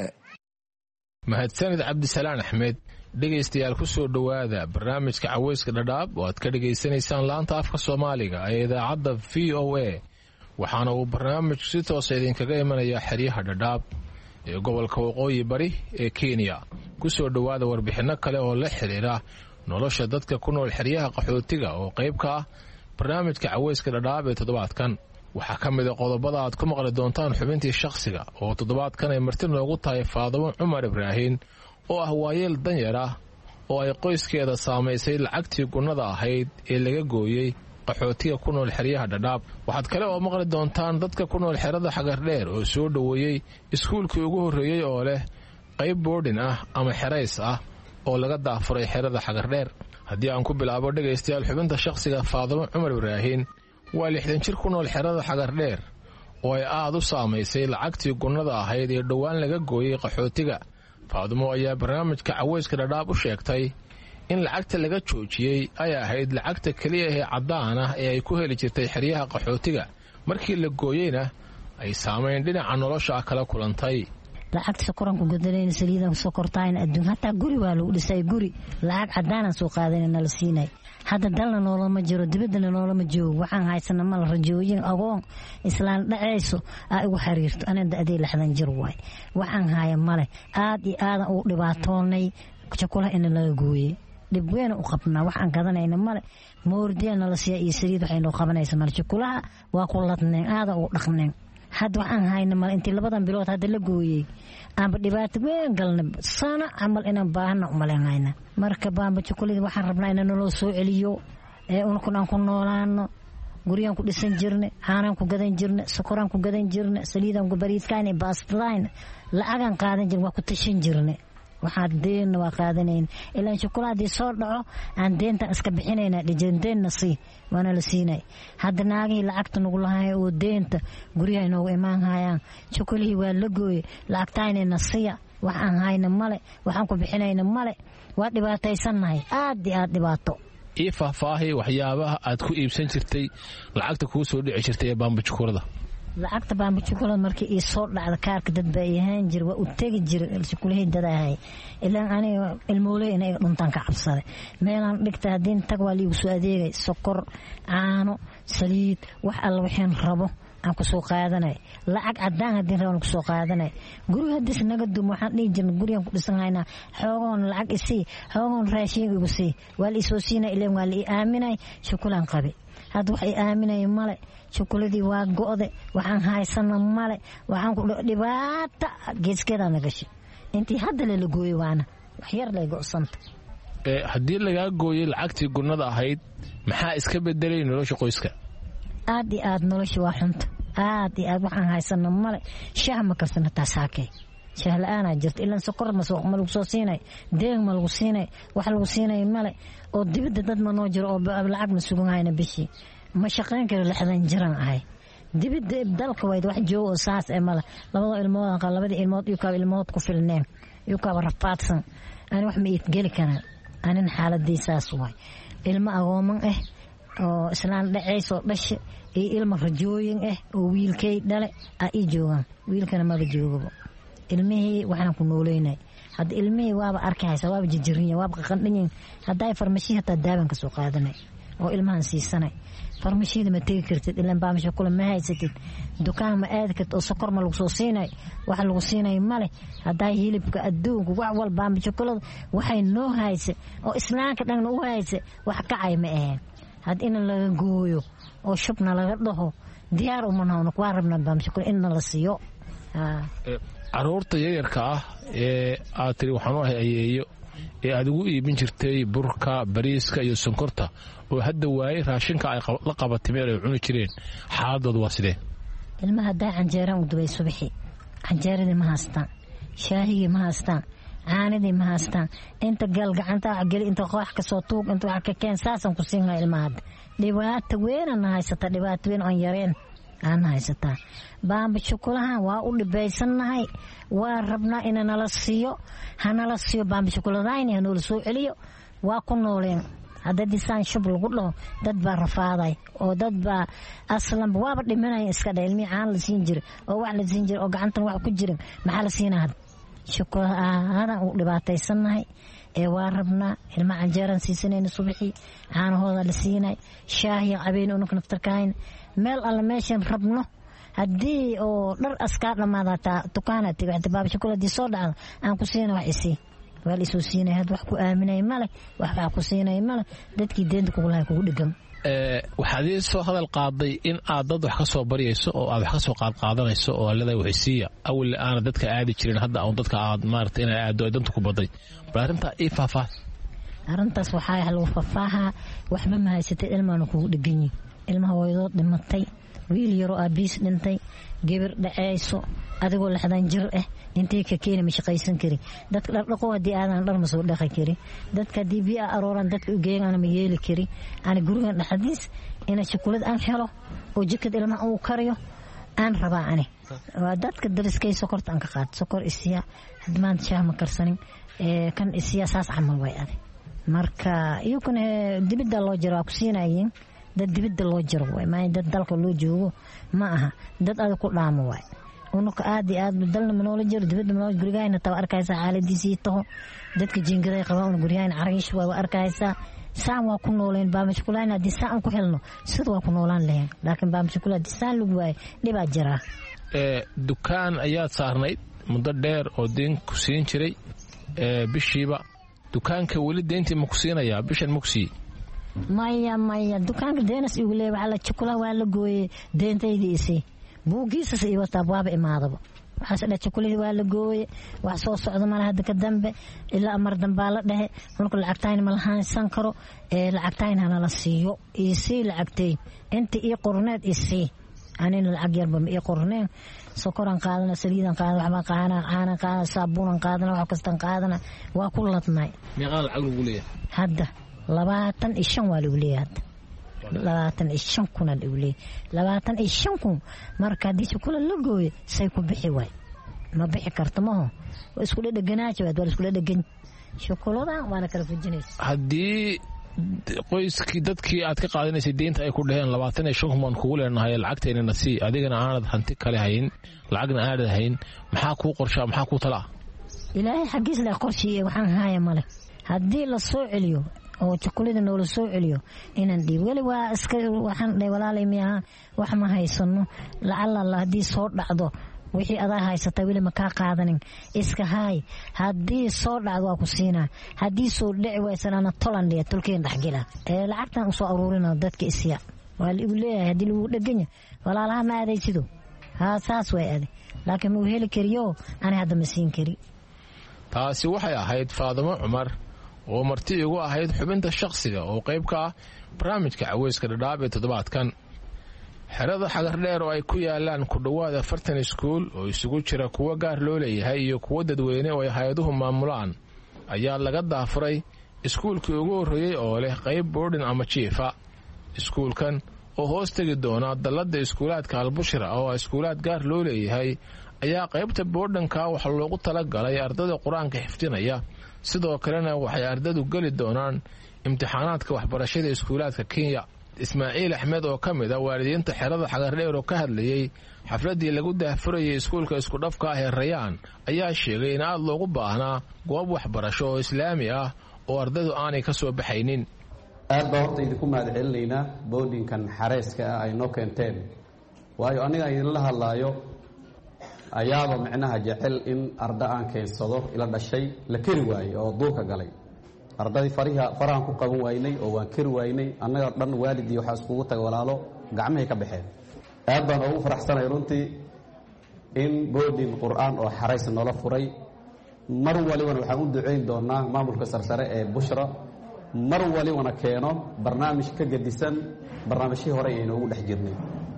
mahadsanid Cabdisalaan Axmed. dhegaystayaal ku soo dhowaada barnaamijka caweyska dhadhaab oo aad ka dhegaysanaysaan laanta afka Soomaaliga ee idaacadda VOA. waxaana uu barnaamijku si toosa idinkaga imanayaa xeryaha dhadhaab ee gobolka waqooyi bari ee Kenya. ku soo dhowaada warbixinno kale oo la xiriira nolosha dadka ku nool xeryaha qaxootiga oo qayb ka ah barnaamijka caweyska dhadhaab ee toddobaadkan. waxaa ka mid a qodobada aad ku maqli doontaan xubintii shakhsiga oo toddobaadkan ay marti noogu tahay Faadimo Cumar Ibraahin oo ah waayeel danyar ah oo ay qoyskeeda saamaysay lacagtii gunnada ahayd ee laga gooyey qaxootiga ku nool xeryaha dhadhaab. waxaad kale oo maqli doontaan dadka ku nool xerada Xagardheer oo soo dhoweeyey iskuulkii ugu horreeyey oo leh qayb boarding ah ama xerays ah oo laga daafuray xerada Xagardheer. haddii aan ku bilaabo dhegaystayaal xubinta shakhsiga, Faadimo Cumar Ibraahin waa 60 jir ku nool xerada Xagardheer oo ay aad u saamaysay lacagtii gunnada ahayd ee dhowaan laga gooyey qaxootiga. Faadimo ayaa barnaamijka caweyska dhadhaab u sheegtay in lacagta laga joojiyey ay ahayd lacagta keliya ee caddaan ah ee ay ku heli jirtay xeryaha qaxootiga, markii la gooyeyna ay saamayn dhinaca nolosha kala kulantay. lacagta sokoranku godanayna saliidan sokortaan adduun hataa guri waa lagu dhisay, guri lacag caddaan soo qaadanayna la siinay. hadda dalna noolama jiro, dibadana noolama joogo. waxaan haysana mal rajooyin agoon islaan dhacayso ay ugu xiriirto. anada adee 60 jir waay, waxaan haya male. aad iyo aad u dhibaatoonay chakula in laga gooyey. dhib weyn u qabnaa, waxaan gadanayna male. moordiina la siiya iyo saliid waxay noo qabanaysaa male. chakulaha waa ku ladneen, aad u dhaqneen. hadda waxaan hayna male intii 2 bilood hadda la gooyey aanba dhibaato weyn galna sana camal inaan baahna u maleynayna. marka baamba chocolate waxaan rabnaa inaan noo soo celiyo ee unkunaan ku noolaano. guriyaan ku dhisan jirne, caanaan ku gadan jirne, sokoraan ku gadan jirne, saliidaan ku bariidkaan iyo baastadaan lacagaan qaadan jirne, waa ku tashan jirne. waxaa deen waa qaadanayna ilaa chocolate soo dhaco aan deenta iska bixinayna dhijendeenna si waana la siinay. hadda naagii lacagta nagu lahaay oo deenta guriga inoo imaan hayaan, chocolate waa la gooyay, lacagtaynayna siya. waxaan hayna male, waxaan ku bixinayna male. waa dhibaataysanahay, aad iyo aad dhibaato. ii faahfaahi waxyaabaha aad ku iibsan jirtay lacagta kuu soo dhici jirtay ee baamba chocolate. lacagta baamba chocolate markii ii soo dhacda kaarka dad baa yahaan jir, waa u tegi jir chocolate dadahay. ilaa aniga ilmooley inay dhuntaan ka cabsaday. meelaan dhigta hadii tag waa liigu soo adeegay sokor, caano, saliid, wax alla waxaan rabo aan ku soo qaadanay. lacag caddaan hadii rabo ku soo qaadanay. guriga hadis naga dum waxaan dhigi jirnay gurigan ku dhisan hayna xoogoon lacag isii, xoogoon raashin igu sii. waa la isoo siinay ilaa waa la aaminay chocolate qabi. hadda wax ay aaminaya male shukuladii waa go'de waxaan haysana male waxaan ku dhibaata geeskeeda na gashay intii hadda la gooyay waana wax yar lay go'santa haddii lagaa gooyay lacagtii gunnada ahayd maxaa iska bedelay nolosha qoyska aad iyo aad nolosha waa xunta aad iyo aad waxaan haysana male shaah ma karsana taasaakay shaah la'aanaa jirta ilaan sokor ma lagu soo siinay deeg ma lagu siinay wax lagu siinay male oo dibadda dad ma noo jiro oo lacag ma sugan hayna bishii ma shaqayn karo 60 jiran ahay dibadda dalka wayd wax joogo oo saas ee male labada ilmood iyo kaab ilmood ku filneen iyo kaab rafaadsan aan wax ma geli kana aanin xaaladiisaas way ilmo agooman oo islaan dhacayso dhashay iyo ilmo rajooyin oo wiilkay dhale ay joogan wiilkana ma joogo ilmihii waxaan ku nooleynay hadda ilmihii waaba arkaysa waaba jijirin waaba qandhin haday farmashi hata daaban ka soo qaadanay oo ilmahan siisanay farmashida ma tagi kartid ilaa baamisha kula ma haysatid dukaan ma aad kartid oo sokor ma lagu soo siinay wax lagu siinay male haday hilibka adduunka wax walba baamisha kula waxay noo hayse oo islaanka dhan u hayse wax kacay ma ahayn had in laga gooyo oo shubna laga dhaho diyaar uma noqon waa rabna baamisha kula in la siiyo caruurta yaryarka ah ee aad tiri waxaan u ahay ayeeyo ee aad ugu iibin jirtay burka bariiska iyo sonkorta oo hadda waayay raashinka ay la qabatay meel ay cuni jireen xaaladoodu waa sidee ilmaha hadday canjeeraan u dubay subaxii canjeeradii ma haystaan shaahigii ma haystaan caanadii ma haystaan inta gal gacanta wax geli inta koox ka soo tuug inta wax ka keen saasan ku siinaa ilmaha dhibaato weyn aan haysata dhibaato weyn aan yareen aan haysataa baamba shukulaha waa u dhibaysanahay waa rabnaa in nala siiyo hanala siiyo baamba shukuladayna noo soo celiyo waa ku nooleen hadda disaan shub lagu dhaho dad baa rafaaday oo dad baa aslan waaba dhimanay iska dheelmi aan la siin jiray oo wax la siin jiray oo gacantan wax ku jirin maxaa la siinaa shukulaha u dhibaataysanahay ee waa rabnaa ilma canjeeran siisanayna subaxii caanahooda la siinay shaahi qabeen oo naftarkayn meel alla meeshan rabno haddii oo dhar askaar dhamaadata dukaana tigay baab shukuladii soo dhacdo aan ku siinay wax isii wal isoo siinay had wax ku aaminay male wax ku siinay male dadkii deenta kugu lahay kugu dhigan waxaad ii soo hadal qaaday in aad dad wax ka soo bariyayso oo aad wax ka soo qaadanayso oo leedahay waxisiiya awal aan dadka aadi jirin hadda aan dadka aad maartay inay aado danta ku baday bal arinta ii faafaa arintaas waxaa lagu faafaaha waxba ma haysatay ilmaana kugu dhigan yihiin ilmaha waydood dhimatay wiil yaro aabiis dhintay gabar dhacayso adigoo 60 jir intee ka keenay ma shaqaysan kari dadka dhaqo hadii aadan dhar ma soo dhaqay kari dadka dibiya arooran dadka u geeyaan ma yeeli kari aan guriga dhaxdiis ina shukulad aan helo oo jikad ilmaha uu kariyo aan rabaa ani waa dadka dariskay sokorta aan ka qaad sokor isiya hadmaan shaah ma karsanin kan isiya saas camal way adi marka iyo kan dibida loo jiro ku siinayeen dad dibida loo jiro way ma dad dalka loo joogo ma aha dad aad ku dhaamo way unuka aad iyo aad dalna manoola jiro dibida manoola gurigayna taa arkaysa xaaladiisii taho dadka jingaday qabaan gurigayna cariish waa arkaysa saan waa ku nooleen baamish kulayna hadii saan ku helno sida waa ku noolaan lahayn laakiin baamish kulay disaan lagu waay dhibaa jira dukaan ayaad saarnayd muddo dheer oo deen ku siin jiray bishiiba dukaanka weli deentii ma ku siinayaa bishan ma ku sii maya dukaanka deenas igu leeyahay waxa la chukula waa la gooyay deentaydiisi buugiisas iyo tabaaba imaadaba waxa la chukuladii waa la gooyay wax soo socdo ma laha dadka dambe ilaa mar dambe la dhahe marka lacagtaan ma lahaan san karo lacagtaan hana la siiyo isi lacagtay inta ii qorneed isi anina lacag yarba ii qorneen sokoran qaadana saliidan qaadana waxba qaana qaana saabuun qaadana wax kastan qaadana waa ku ladnay meeqa lacag lagu leeyahay hadda 25 waa lagu leeyahay 25 kuna lagu leeyahay 25 marka hadii shukula la gooyo say ku bixi way ma bixi karto ma isku dhadhanaajo waa isku dhadhan shukulada waana kala fujinaysa hadii qoyskii dadkii aad ka qaadanaysay deynta ay ku dhaheen 25 maan kugu leenahay lacagteena si adigana aanad hanti kale hayn lacagna aanad hayn maxaa ku qorshaa maxaa ku tala ilaahay xaqiis la qorshiye waxaan haaya male hadii la soo celiyo oo chocolate noo soo celiyo inaan dhiib wali waa iska waxaan dhay walaalay miyaa wax ma haysano lacala la hadii soo dhacdo wixii adaa haysatay wali ma ka qaadanin iska haay hadii soo dhacdo waa ku siinaa hadii soo dhici waysanana tolandhiya tulkeen dhaxgila lacagtan u soo aruurina dadka isiya waa ligu leeyahay haddii lagu dheganya walaalaha ma aadaysido haa saas way aaday laakiin mau heli kariyo ani hadda ma siin kari taasi waxay ahayd Faadimo Cumar oo marti igu ahayd xubinta shakhsiga oo qayb ka ah barnaamijka Caweyska Dhadhaab ee toddobaadkan. xerada Xagardheer oo ay ku yaalaan ku dhawaad 40 iskuul oo isugu jira kuwa gaar loo leeyahay iyo kuwa dadweyne oo ay hay'aduhu maamulaan ayaa laga daafuray iskuulkii ugu horreeyay oo leh qayb boarding ama jiifa. iskuulkan oo hoos tagi doona dalladda iskuulaadka Albushra oo iskuulaad gaar loo leeyahay ayaa qaybta boardingka waxa loogu talagalay ardayda quraanka xifdinaya sidoo kalena waxay ardaydu gali doonaan imtixaanaadka waxbarashada iskuulaadka Kenya. Ismaaciil Axmed oo kamid ah waalidiinta xerada Xagardheer oo ka hadlayay xafladii lagu daahfurayay iskuulka isku dhafka ah ee Rayaan ayaa sheegay in aad loogu baahnaa goob waxbarasho oo islaami ah oo ardaydu aanay ka soo baxaynin. aad baa horta idinku mahadcelinaynaa boardingkan xareyska ah ay noo keenteen waayo aniga idinla hadlaayo ayaaba micnaha jecel in arda aan keensado ila dhashay la kari waayo oo duurka galay ardadii farahan ku qaban waynay oo waan kari waynay annaga dhan waalidii waxaa iskugu tagay walaalo gacmahay ka baxeen aad baan ugu faraxsanay runtii in boarding qur'aan oo xareys noola furay mar walibana waxaan u duceyn doonaa maamulka sarsare ee Bushra mar walibana keeno barnaamij ka gedisan barnaamijkii hore ee inoogu dhex jirnay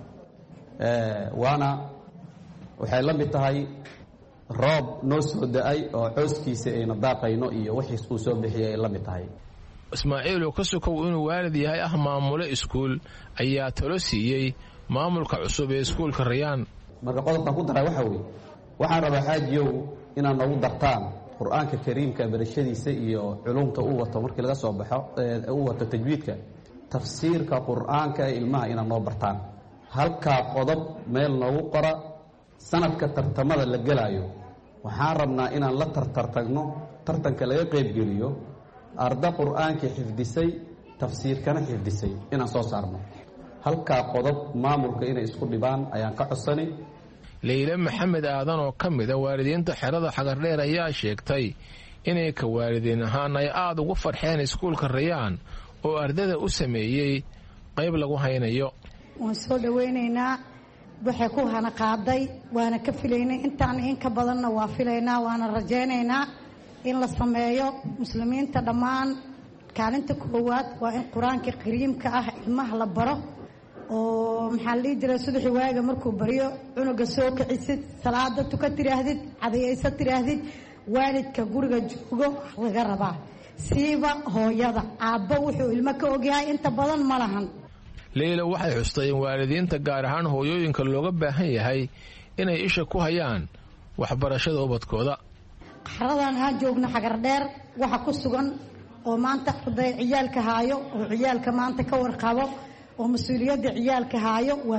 waana waxay la mid tahay roob noo soo da'ay oo cooskiisa ayna daaqayno iyo wixii uu soo bixiyay ay la mid tahay. Ismaaciil oo ka sokow inuu waalid yahay maamule iskuul ayaa talo siiyey maamulka cusub ee iskuulka Rayaan. marka qodobka ku daray waxa weeye waxaan rabaa xaajiyow inaad noogu dartaan qur'aanka kariimka barashadiisa iyo culumta uu wato markii laga soo baxo uu wato tajwiidka tafsiirka qur'aanka ilmaha inaad noo bartaan halka qodob meel noogu qora sanadka tartamada la galayo waxaan rabnaa inaan la tartagno tartanka laga qayb geliyo arda qur'aanka xifdisay tafsiirkana xifdisay inaan soo saarno halka qodob maamulka inay isku dhibaan ayaan ka codsanay. Leyla Maxamed Aadan oo kamid ah waalidiinta xerada Xagardheer ayaa sheegtay inay ka waalidiin ahaan ay aad ugu farxeen iskuulka Rayaan oo ardayda u sameeyay qayb lagu haynayo. waan soo dhaweynaynaa waxay ku hana qaaday waana ka filaynay intaan in ka badanna waa filaynaa waana rajaynaynaa in la sameeyo muslimiinta dhammaan kaalinta koowaad waa in quraanka kariimka ah ilmaha la baro oo maxaa la jiray subaxii waaga markuu bariyo cunuga soo kicisid salaada tuka tiraahdid cadayaysa tiraahdid waalidka guriga joogo laga rabaa siiba hooyada aabba wuxuu ilmo ka ogyahay inta badan ma lahan. Leyla waxay xustay in waalidiinta gaar ahaan hooyooyinka looga baahan yahay inay isha ku hayaan waxbarashada ubadkooda. xaradan aan joogno Xagardheer waxa ku sugan oo maanta arday ciyaalka haayo oo ciyaalka maanta ka warqabo oo mas'uuliyadda ciyaalka haayo waa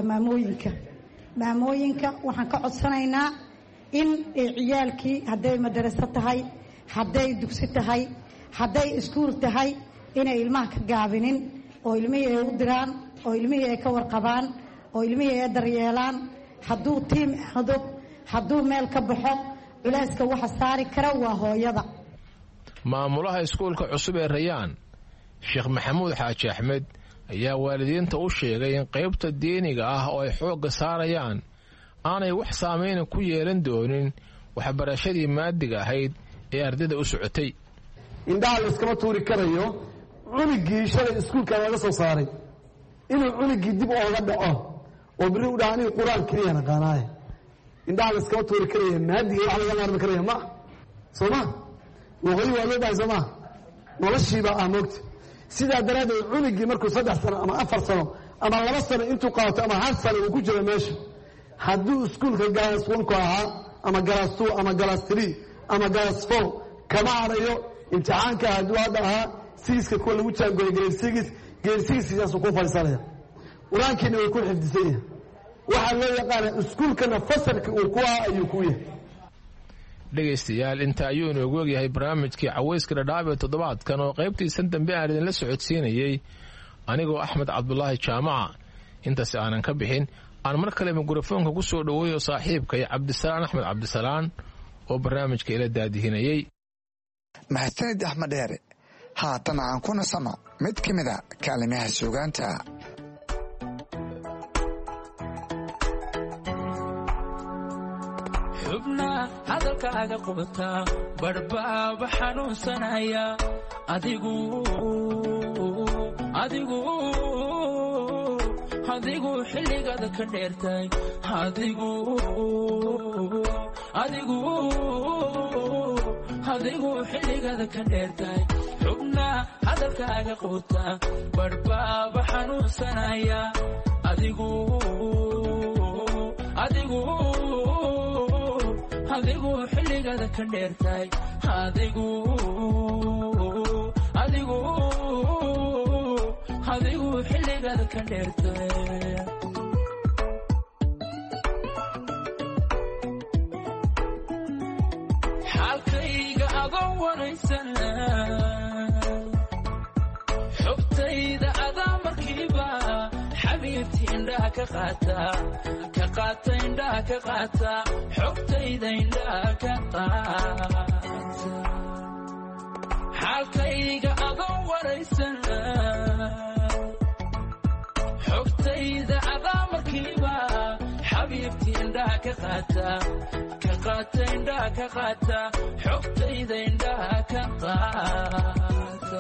maamooyinka waxaan ka codsanaynaa in ciyaalkii hadday madrasa tahay hadday dugsi tahay hadday iskuul tahay inay ilmaha ka gaabinin oo ilmihii ay u diraan oo ilmihii ay ka warqabaan oo ilmihii ay daryeelaan hadduu tiim aado hadduu meel ka baxo culayska waxa saari kara waa hooyada. maamulaha iskuulka cusub ee Rayaan Sheekh Maxamuud Xaaji Axmed ayaa waalidiinta u sheegay in qaybta diiniga ah oo ay xoogga saarayaan aanay wax saameyn ku yeelan doonin waxbarashadii maadiga ahayd ee ardayda u socotay. indhaha la iskama tuuri karayo cunugii shalay iskuulka laga soo saaray inuu cunugii dib ooga dhaco oo biri u dhaani quraan kaliya naqaanaay indhaha la iskama tuuri karayo maadiga wax laga maarmi karayo ma soma waqooyi waa loo baahay soma noloshiiba ah moogta sidaa daraadeed cunugii markuu 3 sano ama 4 sano ama 2 sano intuu qaato ama 1 sano uu ku jiro meesha hadduu iskuulka galas 1 ku ahaa ama galas 2 ama galas 3 ama galas 4 kama arayo imtixaanka hadduu hadda ahaa siiska kuwa lagu jaangooyay geersigiisa ku fadhiisanaya quraankiina way ku xifdisan yahay waxaa loo yaqaana iskuulkana fasalka uu ku ahaa ayuu ku yahay. dhegaystayaal inta ayuu inoogu ogyahay barnaamijkii Caweyska Dhadhaab ee toddobaadkan oo qaybtiisan dambe aan idinla socodsiinayay anigoo Axmed Cabdullaahi Jaamaca. intaas aanan ka bixin aan mar kale mikrofoonka ku soo dhaweeyo saaxiibkay Cabdisalaan Axmed Cabdisalaan oo barnaamijka ila daadihinayay. mahadsanid Axmed Dheere. haatan aan ku nasano mid ka mid ah kaalimaha suugaanta. hadalkaaga qubataa barbaaba xanuunsanaya adigu xilligaada ka dheertay adigu xilligaada ka dheertay xubna hadalkaaga qubataa barbaaba xanuunsanaya adigu xilligaada ka dheertay adigu xilligaada ka dheertay xaalkayga adoo waraysan xogtayda adaa markiiba xabiibtii indhaha ka qaata indhaha ka qaata xogtayda indhaha ka qaata xaalkayga adoo waraysan xogtayda adaa markiiba xabiibtii indhaha ka qaata indhaha ka qaata xogtayda indhaha ka qaata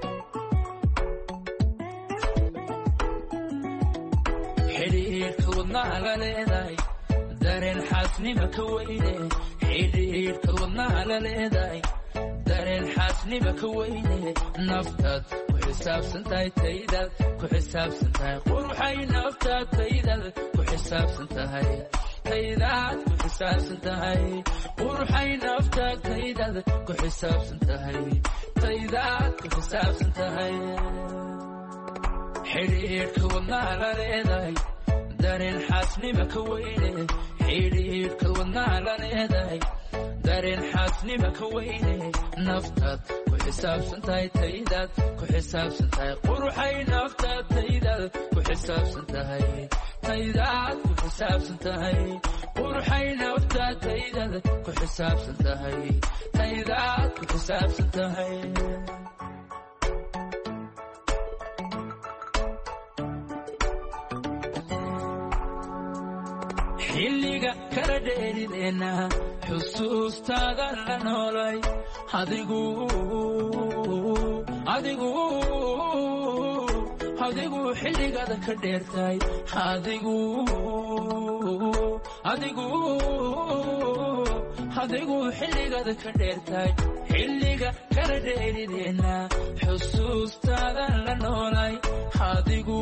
xidhiidhka wadnaha la leedahay dareen xaasnima ka weyne xidhiidhka wadnaha la leedahay dareen xaasnima ka weyne naftaad ku xisaabsan tahay taydaad ku xisaabsan tahay quruxay naftaad taydaad ku xisaabsan tahay taydaad ku xisaabsan tahay quruxay naftaad taydaad ku xisaabsan tahay taydaad ku xisaabsan tahay xidhiidhka wadnaha la leedahay dareen xaasnima ka weyne xidhiidhka wadnaha la leedahay dareen xaasnima ka weyne naftaad ku xisaabsan tahay taydaad ku xisaabsan tahay quruxay naftaad taydaad ku xisaabsan tahay taydaad ku xisaabsan tahay quruxay naftaad taydaad ku xisaabsan tahay taydaad ku xisaabsan tahay xilliga kala dheerideenna xusuustaada la noolay adigu xilligaada ka dheertay adigu xilligaada ka dheertay xilliga kala dheerideenna xusuustaada la noolay adigu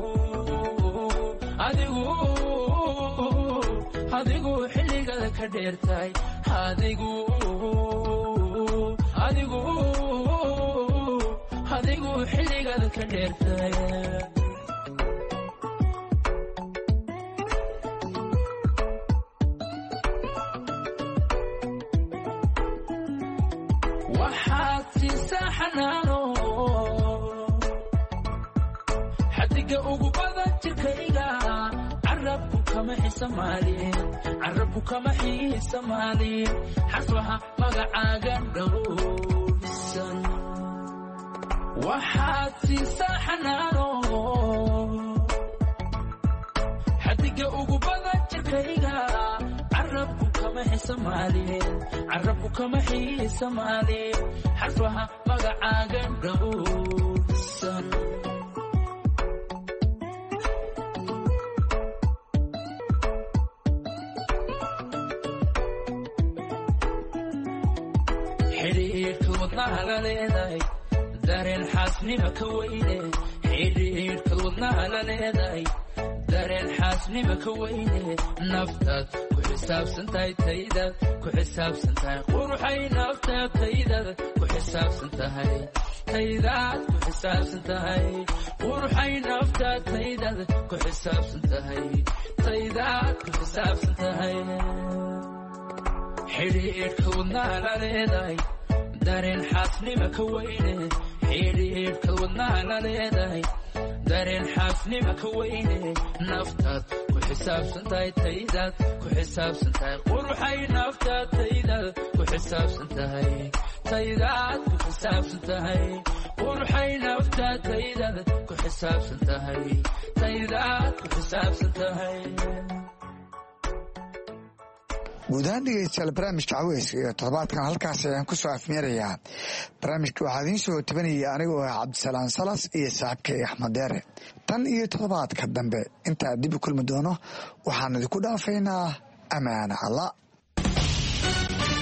xilligaada ka dheertay adigu xilligaada ka dheertay waxaad siisaa xanaano xadiga ugu badan jirkayga carabku kama xiisamaalin xasbaha magacaaga dhowrsan waxaad siisaa xanaano xadiga ugu badan jirkayga carabku kama xiisamaalin xasbaha magacaaga dhowrsan xidhiidhka wadnaha la leedahay dareen xaasnima ka weyne xidhiidhka wadnaha la leedahay dareen xaasnima ka weyne naftaad ku xisaabsan tahay taydaad ku xisaabsan tahay quruxay naftaad taydaad ku xisaabsan tahay taydaad ku xisaabsan tahay quruxay naftaad taydaad ku xisaabsan tahay taydaad ku xisaabsan tahay xidhiidhka wadnaha la leedahay dareen xaasnima ka weyne xidhiidhka wadnaha la leedahay dareen xaasnima ka weyne naftaad ku xisaabsan tahay taydaad ku xisaabsan tahay quruxay naftaad taydaad ku xisaabsan tahay taydaad ku xisaabsan tahay quruxay naftaad taydaad ku xisaabsan tahay taydaad ku xisaabsan tahay guud ahaan dhegeystayaal barnaamijka caweyska iyo toddobaadkan halkaas ayaan ku soo afmeerayaa barnaamijka waxaa idiin soo tabanayay anigoo ah cabdisalaan salas iyo saaxiibkay axmed deere tan iyo toddobaadka dambe intaa dib u kulmi doono waxaan idinku dhaafaynaa ammaana allah